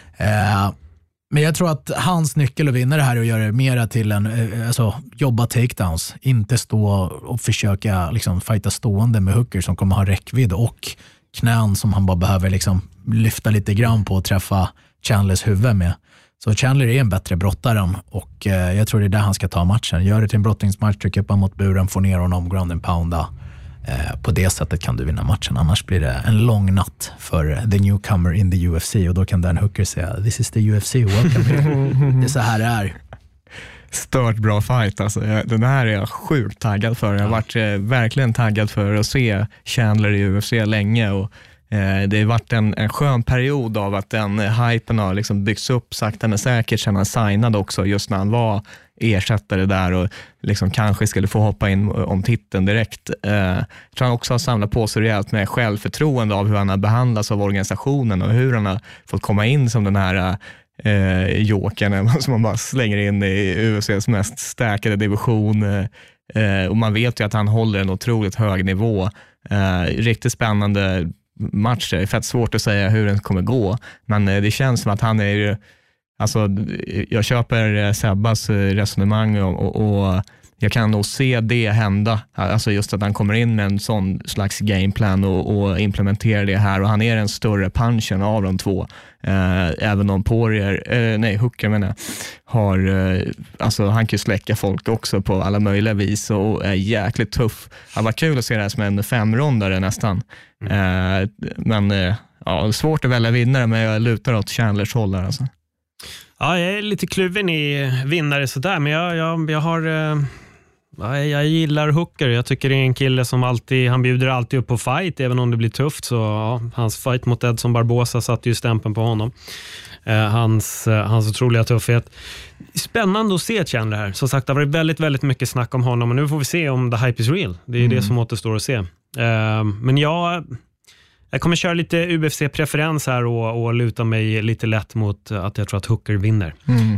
[SPEAKER 4] Men jag tror att hans nyckel att vinna det här är att göra det mera till jobba takedowns, inte stå och försöka liksom fighta stående med Hooker som kommer ha räckvidd och knän som han bara behöver liksom lyfta lite grann på och träffa Chandlers huvud med. Så Chandler är en bättre brottare och jag tror det är där han ska ta matchen. Gör det till en brottningsmatch, trycka upp mot buren, få ner honom, ground and pounda. På det sättet kan du vinna matchen. Annars blir det en lång natt för the newcomer in the UFC och då kan Dan Hooker säga this is the UFC, welcome. Det är så här det är.
[SPEAKER 5] Stört bra fight alltså. Den här är jag sjukt taggad för. Jag har varit verkligen taggad för att se Chandler i UFC länge och det har varit en skön period av att den hypen har liksom byggts upp sakta men säkert sen han signade också just när han var ersättare där och liksom kanske skulle få hoppa in om titeln direkt. Jag tror han också har samlat på sig rejält med självförtroende av hur han har behandlats av organisationen och hur han har fått komma in som den här jokern som man bara slänger in i UFCs mest stärkade division. Och man vet ju att han håller en otroligt hög nivå. Riktigt spännande matcher. Det är fett svårt att säga hur den kommer gå, men det känns som att han är ju, alltså jag köper Sebbas resonemang och jag kan nog se det hända, alltså just att han kommer in med en sån slags gameplan och implementerar det här och han är en större punchen av de två, även om Hooker menar har, alltså han kan ju släcka folk också på alla möjliga vis och är jäkligt tuff. Det var kul att se det här som en 5-rondare nästan. Men ja, svårt att välja vinnare, men jag lutar åt Chandlers håll där alltså.
[SPEAKER 3] Ja, jag är lite kluven i vinnare sådär, men jag har jag gillar Hooker. Jag tycker det är en kille som han bjuder alltid upp på fight, även om det blir tufft. Så ja, hans fight mot Edson Barbosa satte ju stämpen på honom. Hans otroliga tuffhet. Spännande att se Chandler här. Som sagt, det har varit väldigt, väldigt mycket snack om honom, och nu får vi se om the hype is real. Det är det som återstår att se. Men jag kommer köra lite UFC-preferens här och luta mig lite lätt mot att jag tror att Hooker vinner.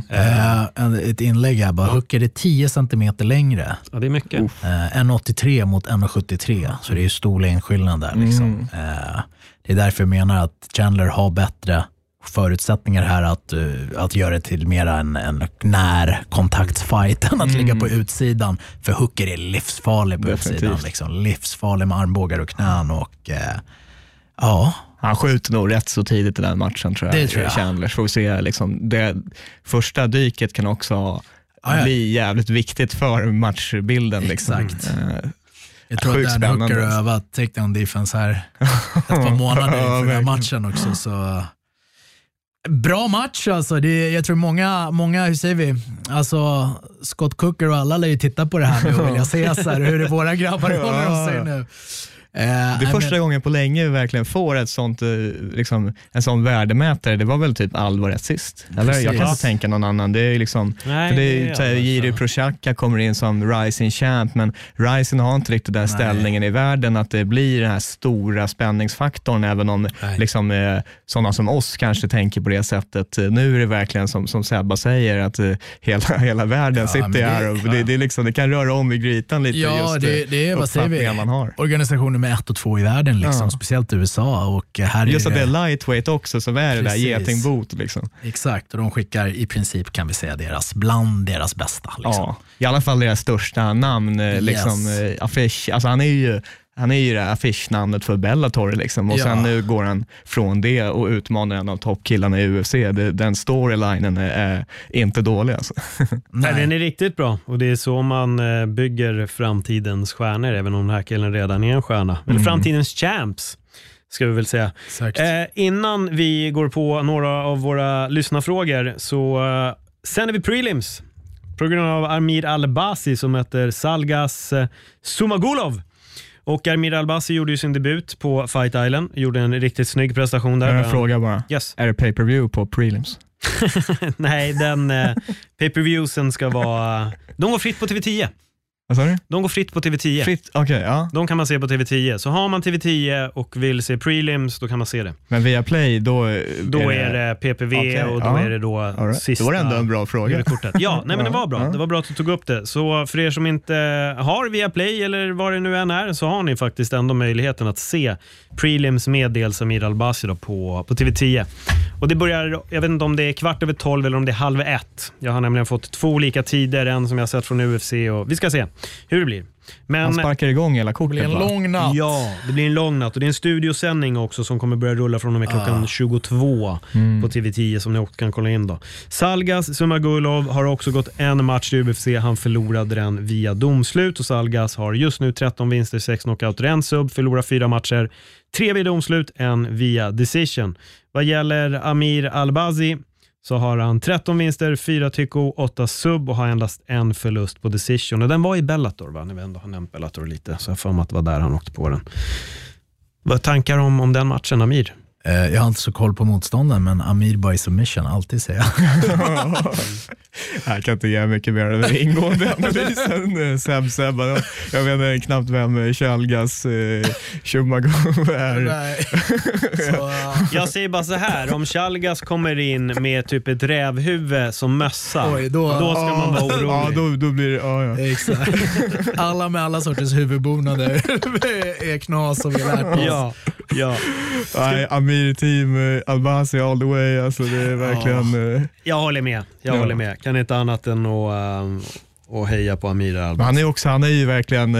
[SPEAKER 4] Ett inlägg här bara. Hooker är 10 centimeter längre.
[SPEAKER 3] Ja, det är mycket.
[SPEAKER 4] 1,83 mot 1,73. Så det är ju stor längdskillnad där. Liksom. Det är därför jag menar att Chandler har bättre förutsättningar här att göra det till mer en närkontaktsfight än att ligga på utsidan. För Hooker är livsfarlig på utsidan. Liksom. Livsfarlig med armbågar och knän och ja.
[SPEAKER 5] Han skjuter nog rätt så tidigt i den matchen tror jag.
[SPEAKER 4] Det tror jag.
[SPEAKER 5] Chandler. Får vi se, liksom, det första dyket kan också bli jävligt viktigt för matchbilden. Liksom.
[SPEAKER 4] Exakt. Jag tror att Dan Hooker har övat takedown defense här ett par månader inför den här matchen också. Så bra match alltså. Jag tror många, hur säger vi? Alltså Scott Cooker och alla lär ju titta på det här nu och vilja se så här, hur är våra grabbar håller sig nu.
[SPEAKER 5] Det är första gången på länge vi verkligen får ett sånt, liksom, en sån värdemätare. Det var väl typ Alvarez sist. Eller? Jag kan inte tänka någon annan. Det är liksom, Jiri Prochazka kommer in som rising champ, men rising har inte riktigt den ställningen i världen att det blir den här stora spänningsfaktorn, även om liksom, sådana som oss kanske tänker på det sättet. Nu är det verkligen som Sebba säger att hela världen sitter här och det är liksom, det kan röra om i grytan lite.
[SPEAKER 4] Ja, det är vad säger vi?
[SPEAKER 5] Man har.
[SPEAKER 4] Organisationer med 1 och 2 i världen, liksom, speciellt i USA. Och här
[SPEAKER 5] just att det är lightweight också, så är det där getingbot. Liksom.
[SPEAKER 4] Exakt, och de skickar i princip, kan vi säga, bland deras bästa. Liksom.
[SPEAKER 5] Ja, i alla fall deras största namn. Liksom, affisch. Alltså han är ju det affischnamnet för Bellator liksom. Och sen nu går han från det och utmanar en av toppkillarna i UFC. Den storylinen är inte dålig alltså.
[SPEAKER 3] Nej, den är riktigt bra. Och det är så man bygger framtidens stjärnor, även om den här killen redan är en stjärna. Eller framtidens champs, ska vi väl säga. Innan vi går på några av våra lyssnarfrågor så sänder vi prelims på grund av Amir Al-Basi som heter Salgas Sumagulov. Och Amir Al-Basri gjorde ju sin debut på Fight Island. Gjorde en riktigt snygg prestation där.
[SPEAKER 5] Jag frågar bara.
[SPEAKER 3] Yes.
[SPEAKER 5] Är det pay-per-view på prelims?
[SPEAKER 3] Nej, den pay-per-viewsen ska vara... De går fritt på TV10.
[SPEAKER 5] Vad sa du?
[SPEAKER 3] De går fritt på TV10.
[SPEAKER 5] Fritt, okej, ja.
[SPEAKER 3] De kan man se på TV10. Så har man TV10 och vill se prelims, då kan man se det.
[SPEAKER 5] Men via Play, då
[SPEAKER 3] är det PPV och då är det då sista...
[SPEAKER 5] Det var ändå en bra fråga.
[SPEAKER 3] Ja, nej, men det var bra. Det var bra att du tog upp det. Så för er som inte har via Play eller vad det nu än är, så har ni faktiskt ändå möjligheten att se prelims med dels Amir Al-Basri på TV10. Och det börjar, jag vet inte om det är 12:15 eller om det är 12:30. Jag har nämligen fått 2 olika tider, en som jag sett från UFC, och vi ska se hur det blir. Men
[SPEAKER 5] han sparkar igång hela kortet.
[SPEAKER 4] Det blir en lång natt.
[SPEAKER 3] Ja, det blir en lång natt och det är en studiosändning också som kommer börja rulla från och med klockan 22 på TV10 som ni också kan kolla in då. Salgas Zumagulov har också gått en match i UFC. Han förlorade den via domslut och Salgas har just nu 13 vinster, 6 knockout, en sub, förlorar 4 matcher, 3 via domslut, en via decision. Vad gäller Amir Al-Basri så har han 13 vinster, 4 tycko, 8 sub och har endast en förlust på decision. Och den var i Bellator, va? Ni vet ändå har nämnt Bellator lite, så jag får mig att det var där han åkte på den. Vad tankar om den matchen, Amir?
[SPEAKER 4] Jag har inte så koll på motstånden, men Amir by submission, alltid säga.
[SPEAKER 5] Jag kan inte ge mycket mer av den ingående analysen. Seb. Jag vet knappt vem Chalgas Zumagulov är.
[SPEAKER 4] Nej.
[SPEAKER 3] Jag säger bara så här, om Chalgas kommer in med typ ett rävhuvud som mössa, då ska man vara orolig.
[SPEAKER 5] Ja, då blir det, ja.
[SPEAKER 4] Exakt. Alla med alla sorters huvudbonader är knas och vi lärt oss.
[SPEAKER 3] Ja.
[SPEAKER 5] Nej, Amir team, Al-Basri all the way, alltså det är verkligen...
[SPEAKER 3] Jag håller med. Kan inte annat än att heja på Amir Al-Basri.
[SPEAKER 5] Han är ju verkligen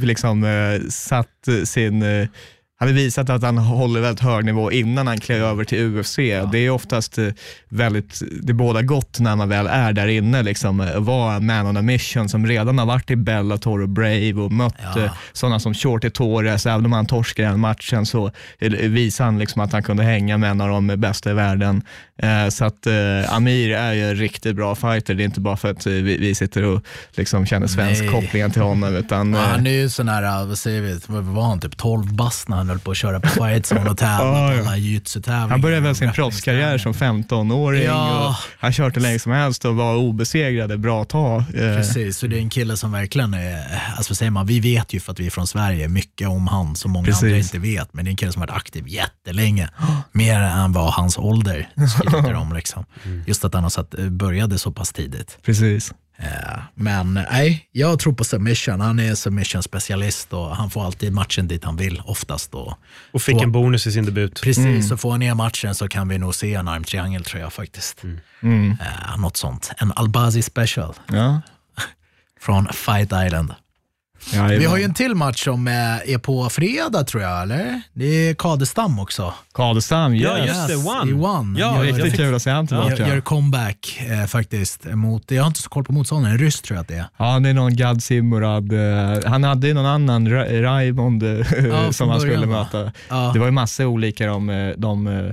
[SPEAKER 5] satt sin... Han har visat att han håller väldigt hög nivå innan han klär över till UFC. Ja. Det är oftast det är båda gott när man väl är där inne. Vara man on a mission som redan har varit i Bellator och Brave och mött sådana som Shorty Torres. Även om han torskar den matchen så visar han att han kunde hänga med en av de bästa i världen. Så att Amir är ju en riktigt bra fighter. Det är inte bara för att vi sitter och känner svensk kopplingen till honom. Utan,
[SPEAKER 4] han är ju sån här, vad säger vi, vad var han, typ 12 bast när han höll på att köra på fight zone och tävla, jiu-jitsu-tävlingar.
[SPEAKER 5] Han började väl sin proffskarriär som 15-åring och han körde länge som helst och var obesegrade bra tag.
[SPEAKER 4] Precis, så det är en kille som verkligen är, alltså vad säger man, vi vet ju för att vi är från Sverige mycket om han som många andra inte vet, men det är en kille som har varit aktiv jättelänge, mer än vad hans ålder skriver om just att han har började så pass tidigt.
[SPEAKER 5] Precis.
[SPEAKER 4] Men nej, jag tror på submission. Han är submission-specialist och han får alltid matchen dit han vill oftast.
[SPEAKER 3] Och fick en bonus i sin debut.
[SPEAKER 4] Precis, så får han ner matchen så kan vi nog se en arm triangle, tror jag faktiskt. Något sånt. En Al-Basri special.
[SPEAKER 5] Ja.
[SPEAKER 4] Från Fight Island.
[SPEAKER 5] Ja,
[SPEAKER 4] vi har ju en till match som är på fredag, tror jag, eller? Det är Kadestam också.
[SPEAKER 5] Kadestam, yes.
[SPEAKER 3] Ja, just det, One.
[SPEAKER 5] Ja, riktigt kul att se han tillbaka.
[SPEAKER 4] Gör comeback faktiskt mot, jag har inte så koll på motståndaren, en ryss tror jag att det är.
[SPEAKER 5] Ja, det är någon Gadzhi Murad. Han hade ju någon annan, Raimond, som han skulle möta. Ja. Det var ju massa olika de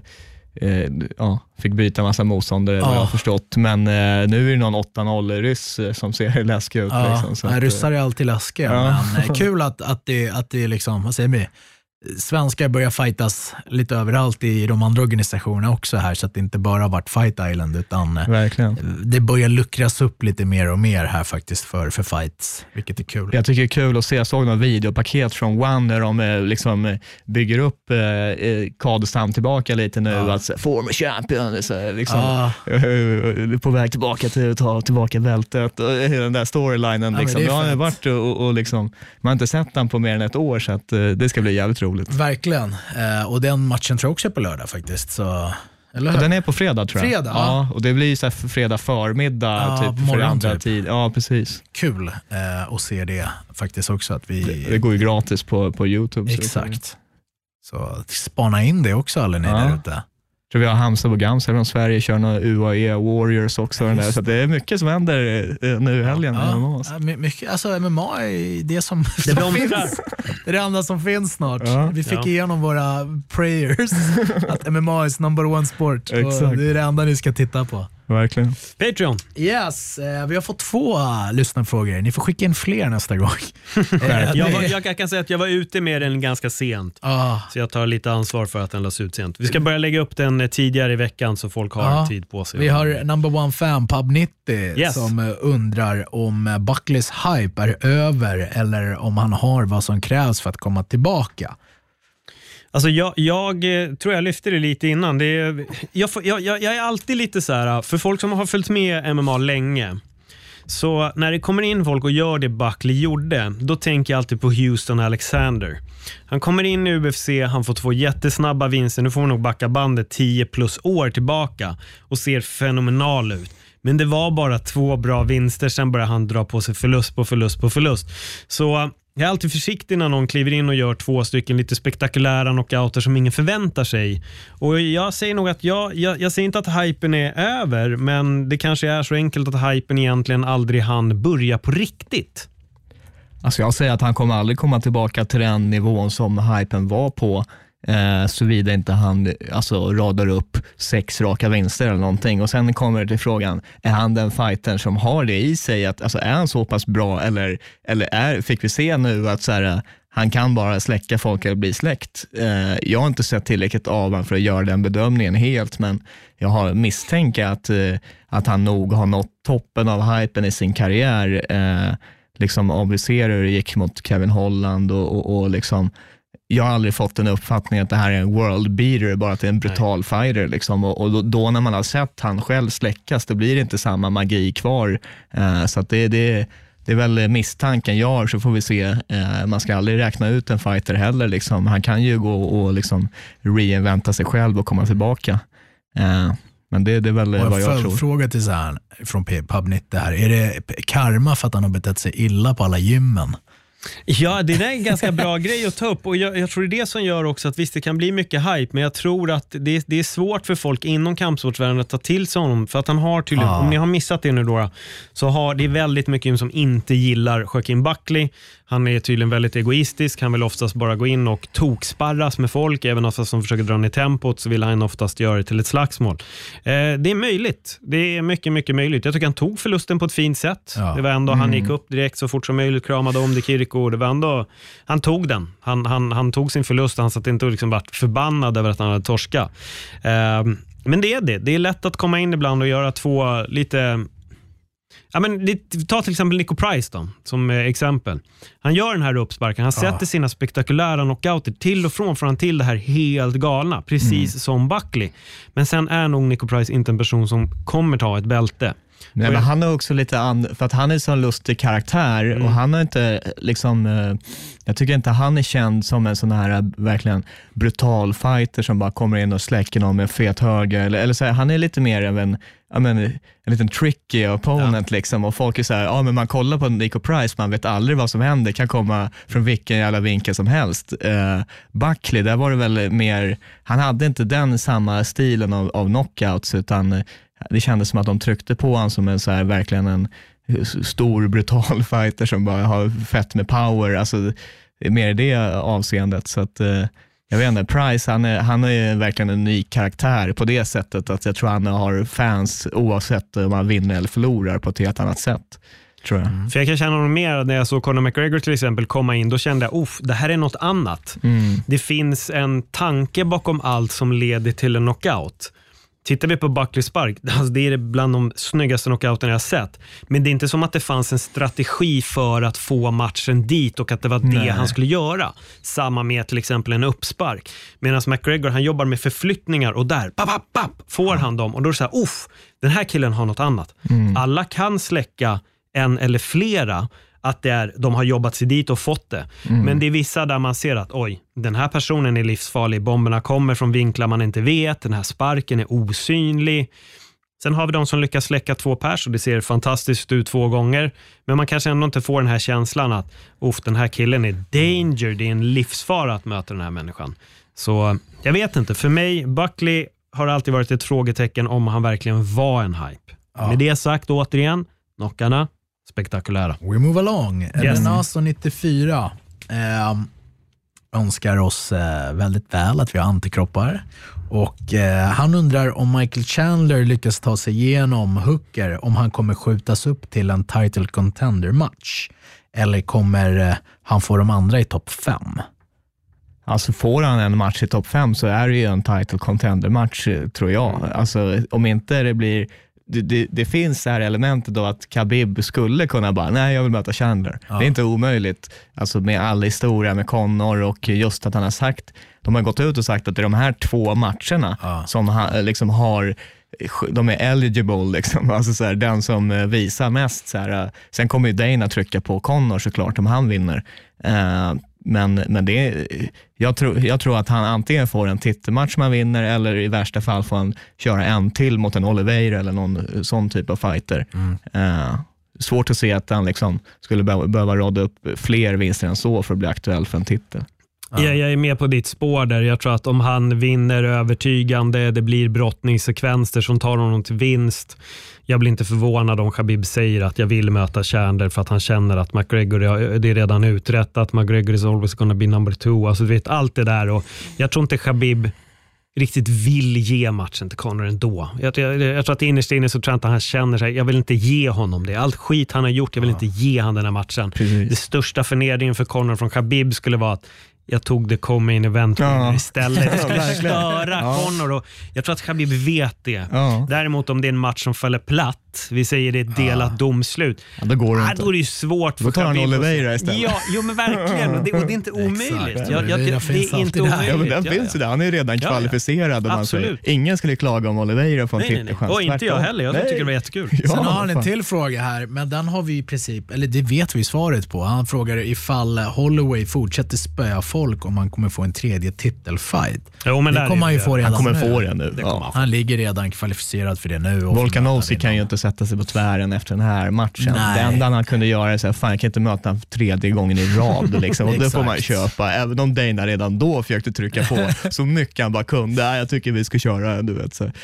[SPEAKER 5] fick byta massa motståndare, vad jag har förstått. Men nu är det någon 8-0 ryss som ser läskig ut.
[SPEAKER 4] Så ryssar är alltid läskiga, men kul att det vad säger vi? Svenskar börjar fightas lite överallt i de andra organisationerna också här, så att det inte bara har varit Fight Island, utan
[SPEAKER 5] verkligen.
[SPEAKER 4] Det börjar luckras upp lite mer och mer här faktiskt för fights, vilket är kul.
[SPEAKER 5] Jag tycker det är kul att se, jag såg några videopaket från One där de bygger upp Kadestam tillbaka lite nu, alltså former champion på väg tillbaka till att ta tillbaka bältet och den där storylinen det har varit och man har inte sett den på mer än ett år, så att det ska bli jävligt roligt.
[SPEAKER 4] Verkligen. Och den matchen tror jag också är på lördag faktiskt. Så, eller hur?
[SPEAKER 5] Den är på fredag, tror jag.
[SPEAKER 4] Fredag?
[SPEAKER 5] Ja, och det blir så här fredag förmiddag typ för andra tid. Ja, precis.
[SPEAKER 4] Kul att se det faktiskt också. Att
[SPEAKER 5] det går ju gratis på YouTube.
[SPEAKER 4] Exakt. Så spana in det också, alla ni där ute.
[SPEAKER 5] Jag tror vi har Hamza och Gamsa från Sverige, kör några UAE Warriors också. Där, så det är mycket som händer nu i helgen.
[SPEAKER 4] Mycket, alltså MMA är det som finns. Det är det enda som finns snart. Vi fick igenom våra prayers att MMA is number one sport. Och det är det enda ni ska titta på.
[SPEAKER 5] Verkligen.
[SPEAKER 3] Patreon.
[SPEAKER 4] Yes, vi har fått 2 lyssnarfrågor. Ni får skicka in fler nästa gång.
[SPEAKER 3] Jag kan säga att jag var ute med den ganska sent. Så jag tar lite ansvar för att den lades ut sent. Vi ska börja lägga upp den tidigare i veckan så folk har tid på sig.
[SPEAKER 4] Vi har number one fan, Pub 90, som undrar om Buckleys hype är över eller om han har vad som krävs för att komma tillbaka.
[SPEAKER 3] Alltså jag tror jag lyfte det lite innan. Jag är alltid lite så här, för folk som har följt med MMA länge, så när det kommer in folk och gör det Buckley gjorde, då tänker jag alltid på Houston Alexander. Han kommer in i UFC, han får 2 jättesnabba vinster. Nu får man nog backa bandet 10+ år tillbaka och ser fenomenal ut. Men det var bara 2 bra vinster, sen börjar han dra på sig förlust på förlust på förlust. Så jag är alltid försiktig när någon kliver in och gör 2 stycken lite spektakulära knockouter som ingen förväntar sig. Och jag säger nog att jag säger inte att hypen är över, men det kanske är så enkelt att hypen egentligen aldrig hann börja på riktigt.
[SPEAKER 5] Alltså jag säger att han kommer aldrig komma tillbaka till den nivån som hypen var på, såvida inte han radar upp 6 raka vinster eller någonting. Och sen kommer det till frågan, är han den fighter som har det i sig? Är han så pass bra eller fick vi se nu att så här, han kan bara släcka folk eller bli släckt? Jag har inte sett tillräckligt av honom för att göra den bedömningen helt, men jag har misstänkt att han nog har nått toppen av hypen i sin karriär. Liksom Abriserer gick mot Kevin Holland och liksom, jag har aldrig fått en uppfattning att det här är en world beater, bara att det är en brutal fighter liksom. Och då när man har sett han själv släckas, det blir inte samma magi kvar. Så att det är väl misstanken jag har, så får vi se. Man ska aldrig räkna ut en fighter heller liksom. Han kan ju gå och liksom reinventa sig själv och komma tillbaka. Men det är väl vad jag tror.
[SPEAKER 4] Fråga till så här, från Pub 90 här. Är det karma för att han har betett sig illa på alla gymmen?
[SPEAKER 3] Ja, det är en ganska bra grej att ta upp, och jag tror det är det som gör också att visst, det kan bli mycket hype, men jag tror att det är svårt för folk inom kampsportsvärlden att ta till sig honom, för att han har tydligen, om ni har missat det nu då, så har det väldigt mycket som inte gillar Joaquin Buckley. Han är tydligen väldigt egoistisk, han vill oftast bara gå in och toksparras med folk, även oftast som försöker dra ner tempot så vill han oftast göra det till ett slagsmål. Det är möjligt, det är mycket, mycket möjligt. Jag tycker han tog förlusten på ett fint sätt. Det var ändå, han gick upp direkt så fort som möjligt, kramade om det Kiriko, det var ändå, han tog den. Han tog sin förlust, han satt inte och liksom vart förbannad över att han hade torska. Men det är lätt att komma in ibland och göra 2 lite... Ja, men ta till exempel Nico Price då, som exempel. Han gör den här uppsparken, han sätter sina spektakulära knockouter till och från han till det här helt galna, precis som Buckley. Men sen är nog Nico Price inte en person som kommer ta ett bälte.
[SPEAKER 5] Nej, men han är också lite för att han är så lustig karaktär och han har inte liksom, jag tycker inte han är känd som en sån här verkligen brutal fighter som bara kommer in och släcker någon med en fet höger eller så här, han är lite mer av en liten tricky opponent liksom, och folk är så här, men man kollar på Nico Price, man vet aldrig vad som händer, kan komma från vilken jävla vinkel som helst. Buckley, där var det väl mer, han hade inte den samma stilen av knockouts, utan det kändes som att de tryckte på han som en så här, verkligen en stor brutal fighter som bara har fett med power, alltså det är mer det avseendet. Så att jag vet inte, Price han är verkligen en unik karaktär på det sättet att jag tror han har fans oavsett om man vinner eller förlorar på ett helt annat sätt, tror jag.
[SPEAKER 3] För jag kan känna något mer när jag såg Conor McGregor till exempel komma in, då kände jag, det här är något annat. Det finns en tanke bakom allt som leder till en knockout. Tittar vi på Buckley spark, alltså det är bland de snyggaste knockouten jag har sett. Men det är inte som att det fanns en strategi för att få matchen dit och att det var det han skulle göra. Samma med till exempel en uppspark. Medan McGregor, han jobbar med förflyttningar och där, får han dem. Och då är det så här, den här killen har något annat. Alla kan släcka en eller flera, att de har jobbat sig dit och fått det. Men det är vissa där man ser att den här personen är livsfarlig, bomberna kommer från vinklar man inte vet, den här sparken är osynlig. Sen har vi de som lyckas släcka 2 pers och det ser fantastiskt ut 2 gånger, men man kanske ändå inte får den här känslan att den här killen är danger, det är en livsfara att möta den här människan. Så jag vet inte, för mig, Buckley har alltid varit ett frågetecken om han verkligen var en hype. Med det sagt, återigen, knockarna spektakulära.
[SPEAKER 4] We move along. Renaso 94. önskar oss väldigt väl att vi har antikroppar. Och han undrar om Michael Chandler lyckas ta sig igenom Hooker, om han kommer skjutas upp till en title contender match. Eller kommer han få de andra i topp 5?
[SPEAKER 5] Alltså får han en match i topp 5 så är det ju en title contender match, tror jag. Alltså om inte det blir... Det finns det här elementet då att Khabib skulle kunna bara, nej jag vill möta Chandler. Ja. Det är inte omöjligt. Alltså med all historia med Conor och just att han har sagt, de har gått ut och sagt att det är de här 2 matcherna som han liksom har, de är eligible liksom. Alltså så här, den som visar mest så här, sen kommer ju Dana trycka på Conor såklart om han vinner. Men det är, jag tror att han antingen får en titelmatch man vinner, eller i värsta fall får han köra en till mot en Oliveira eller någon sån typ av fighter. Svårt att se att han liksom skulle behöva råda upp fler vinster än så för att bli aktuell för en titel.
[SPEAKER 3] Ja. Jag är med på ditt spår där. Jag tror att om han vinner övertygande, det blir brottningssekvenser som tar honom till vinst. Jag blir inte förvånad om Khabib säger att jag vill möta Chandler för att han känner att McGregor, det är redan uträttat. McGregor is always gonna be number 2. Alltså du vet, allt det där. Och jag tror inte Khabib riktigt vill ge matchen till Conor ändå. Jag tror att innerst inne så tror jag inte han känner sig, jag vill inte ge honom det. Allt skit han har gjort, jag vill inte ge han den här matchen. Precis. Det största förnedringen för Conor från Khabib skulle vara att jag tog det co-main event istället. Det skulle störa Conor, och jag tror att Khabib vet det. Däremot om det är en match som faller platt, vi säger det är ett delat domslut,
[SPEAKER 5] då går det inte.
[SPEAKER 3] Då är det ju svårt för Khabib. Då tar han
[SPEAKER 5] Oliveira istället.
[SPEAKER 3] Ja, jo men verkligen. Och det är inte omöjligt. Det är inte omöjligt.
[SPEAKER 5] Ja, men den finns ju där. Han är redan kvalificerad. Och man säger, ingen skulle klaga om Oliveira får en titelchans.
[SPEAKER 3] Och inte jag heller. Jag tycker det var jättekul.
[SPEAKER 4] Sen har han en till fråga här, men den har vi i princip, eller det vet vi svaret på. Han frågar ifall Holloway fortsätter spöa folk om man kommer få en 3:e titelfight.
[SPEAKER 3] Jo, men
[SPEAKER 4] det kommer han ju få redan.
[SPEAKER 5] Han kommer få det nu.
[SPEAKER 4] Han ligger redan kvalificerad för det nu.
[SPEAKER 5] Volkanovski kan ju inte sätta sig på tvären efter den här matchen. Det enda han kunde göra är så här, fan jag kan inte möta han 3:e gången i rad liksom. Och det får man köpa. Även om Dana redan då försökte trycka på så mycket han bara kunde. Jag tycker vi ska köra, du vet. Så,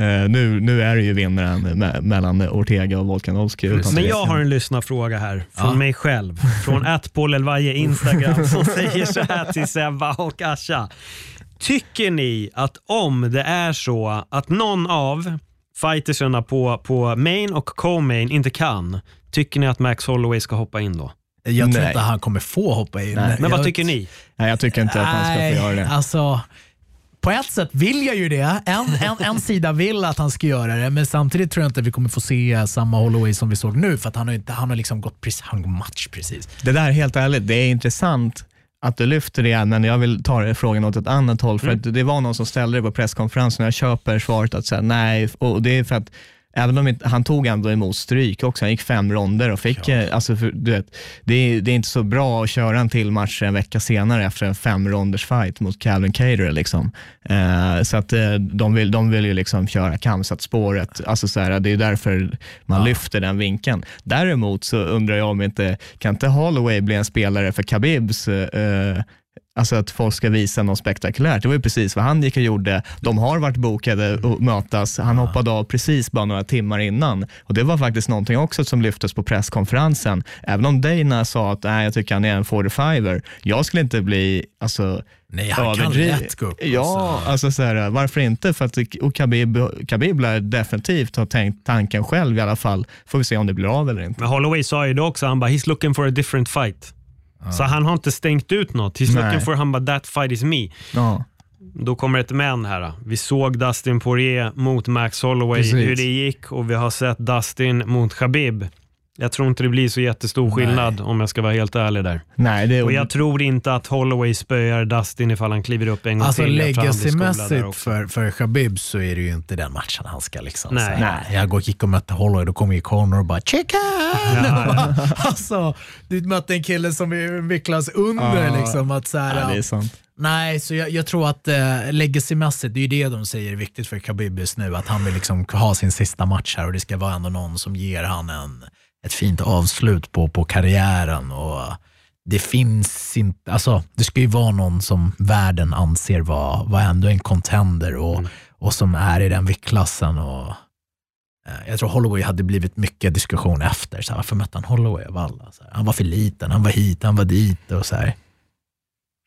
[SPEAKER 5] nu är det ju vinnaren mellan Ortega och Volkanovski.
[SPEAKER 3] Men jag har en lyssnarfråga här från mig själv. Från @PaulElvaje Instagram som säger så här till Sebba och Asha. Tycker ni att om det är så att någon av fightersarna på main och co-main inte kan, tycker ni att Max Holloway ska hoppa in då?
[SPEAKER 4] Jag tror inte han kommer få hoppa in.
[SPEAKER 3] Men vad tycker ni?
[SPEAKER 5] Nej, jag tycker inte att han ska få göra det.
[SPEAKER 4] Alltså, på ett sätt vill jag ju det. En sida vill att han ska göra det, men samtidigt tror jag inte att vi kommer få se samma Holloway som vi såg nu, för att han har liksom gått match precis.
[SPEAKER 5] Det där, helt ärligt, det är intressant att du lyfter det, men jag vill ta frågan åt ett annat håll, för att det var någon som ställde det på presskonferensen och jag köper svaret att säga nej, och det är för att även om han tog ändå emot stryk också, han gick 5 ronder och fick, alltså du vet, det är inte så bra att köra en till match en vecka senare efter en 5-ronders fight mot Calvin Kattar liksom. Så att de vill ju liksom köra Kamsat-spåret, alltså så här, det är därför man lyfter den vinkeln. Däremot så undrar jag om kan inte Holloway bli en spelare för Khabibs alltså att folk ska visa något spektakulärt. Det var ju precis vad han gick och gjorde. De har varit bokade och mötas. Han hoppade av precis bara några timmar innan. Och det var faktiskt någonting också som lyftes på presskonferensen. Även om Dana sa att jag tycker han är en 45er. Jag skulle inte bli
[SPEAKER 4] nej, han kan rätt gå upp.
[SPEAKER 5] Ja, alltså så här, varför inte? För att Khabib lär definitivt ha tänkt tanken själv i alla fall. Får vi se om det blir av eller inte.
[SPEAKER 3] Men Holloway sa ju det också. Han bara, he's looking for a different fight. Så han har inte stängt ut något. He's looking for him, but that fight is me. Då kommer ett men här. Vi såg Dustin Poirier mot Max Holloway, hur det gick, och vi har sett Dustin mot Khabib. Jag tror inte det blir så jättestor skillnad om jag ska vara helt ärlig där.
[SPEAKER 5] Nej,
[SPEAKER 3] och jag tror inte att Holloway spöar Dustin ifall han kliver upp en gång till.
[SPEAKER 4] Alltså legacymässigt för Khabib så är det ju inte den matchen han ska liksom. Nej. Jag gick och mötte Holloway, då kommer ju Conor och bara chicken! Ja. Alltså, du mötte en kille som är vicklas under liksom. Att så här,
[SPEAKER 5] det är sant.
[SPEAKER 4] Nej, så jag tror att legacymässigt, det är ju det de säger är viktigt för Khabib just nu, att han vill liksom ha sin sista match här, och det ska vara ändå någon som ger han ett fint avslut på karriären, och det finns inte, alltså det ska ju vara någon som världen anser var ändå en contender och som är i den viktklassen, och jag tror Holloway hade blivit mycket diskussion efter, så här, varför mötte han Holloway av alla? Så här, han var för liten, han var hit, han var dit och så här.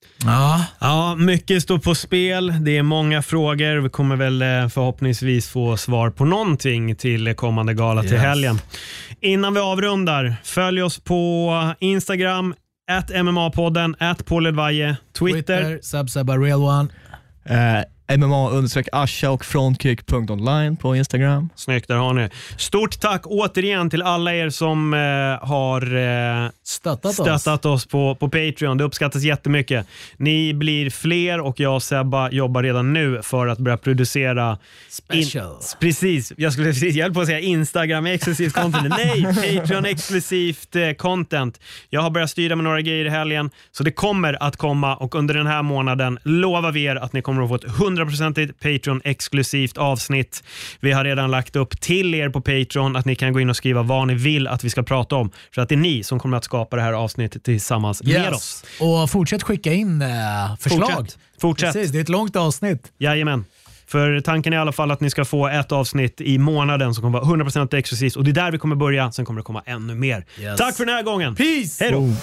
[SPEAKER 3] Ja, mycket står på spel. Det är många frågor. Vi kommer väl förhoppningsvis få svar på någonting till kommande gala till helgen. Innan vi avrundar, följ oss på Instagram @MMA-podden, @PaulEdvaje, Twitter
[SPEAKER 4] Sabsabareal1,
[SPEAKER 5] MMA_Asha och frontkick.online på Instagram.
[SPEAKER 3] Snyggt, där har ni. Stort tack återigen till alla er som har stöttat oss på Patreon. Det uppskattas jättemycket. Ni blir fler och jag och Sebba jobbar redan nu för att börja producera precis, jag höll på att säga Instagram exklusivt content. Nej, Patreon exklusivt content. Jag har börjat styra med några grejer i helgen, så det kommer att komma, och under den här månaden lovar vi er att ni kommer att få ett 100% Patreon exklusivt avsnitt. Vi har redan lagt upp till er på Patreon att ni kan gå in och skriva vad ni vill att vi ska prata om, för att det är ni som kommer att skapa det här avsnittet tillsammans med oss.
[SPEAKER 4] Och fortsätt skicka in förslag.
[SPEAKER 3] Fortsätt.
[SPEAKER 4] Precis, det är ett långt avsnitt.
[SPEAKER 3] Jajamän. För tanken är i alla fall att ni ska få ett avsnitt i månaden som kommer vara 100% exklusivt, och det är där vi kommer börja. Sen kommer det komma ännu mer. Tack för den här gången.
[SPEAKER 4] Peace!
[SPEAKER 3] Hej då!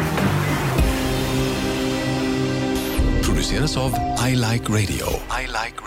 [SPEAKER 6] Produceras av I Like Radio. I Like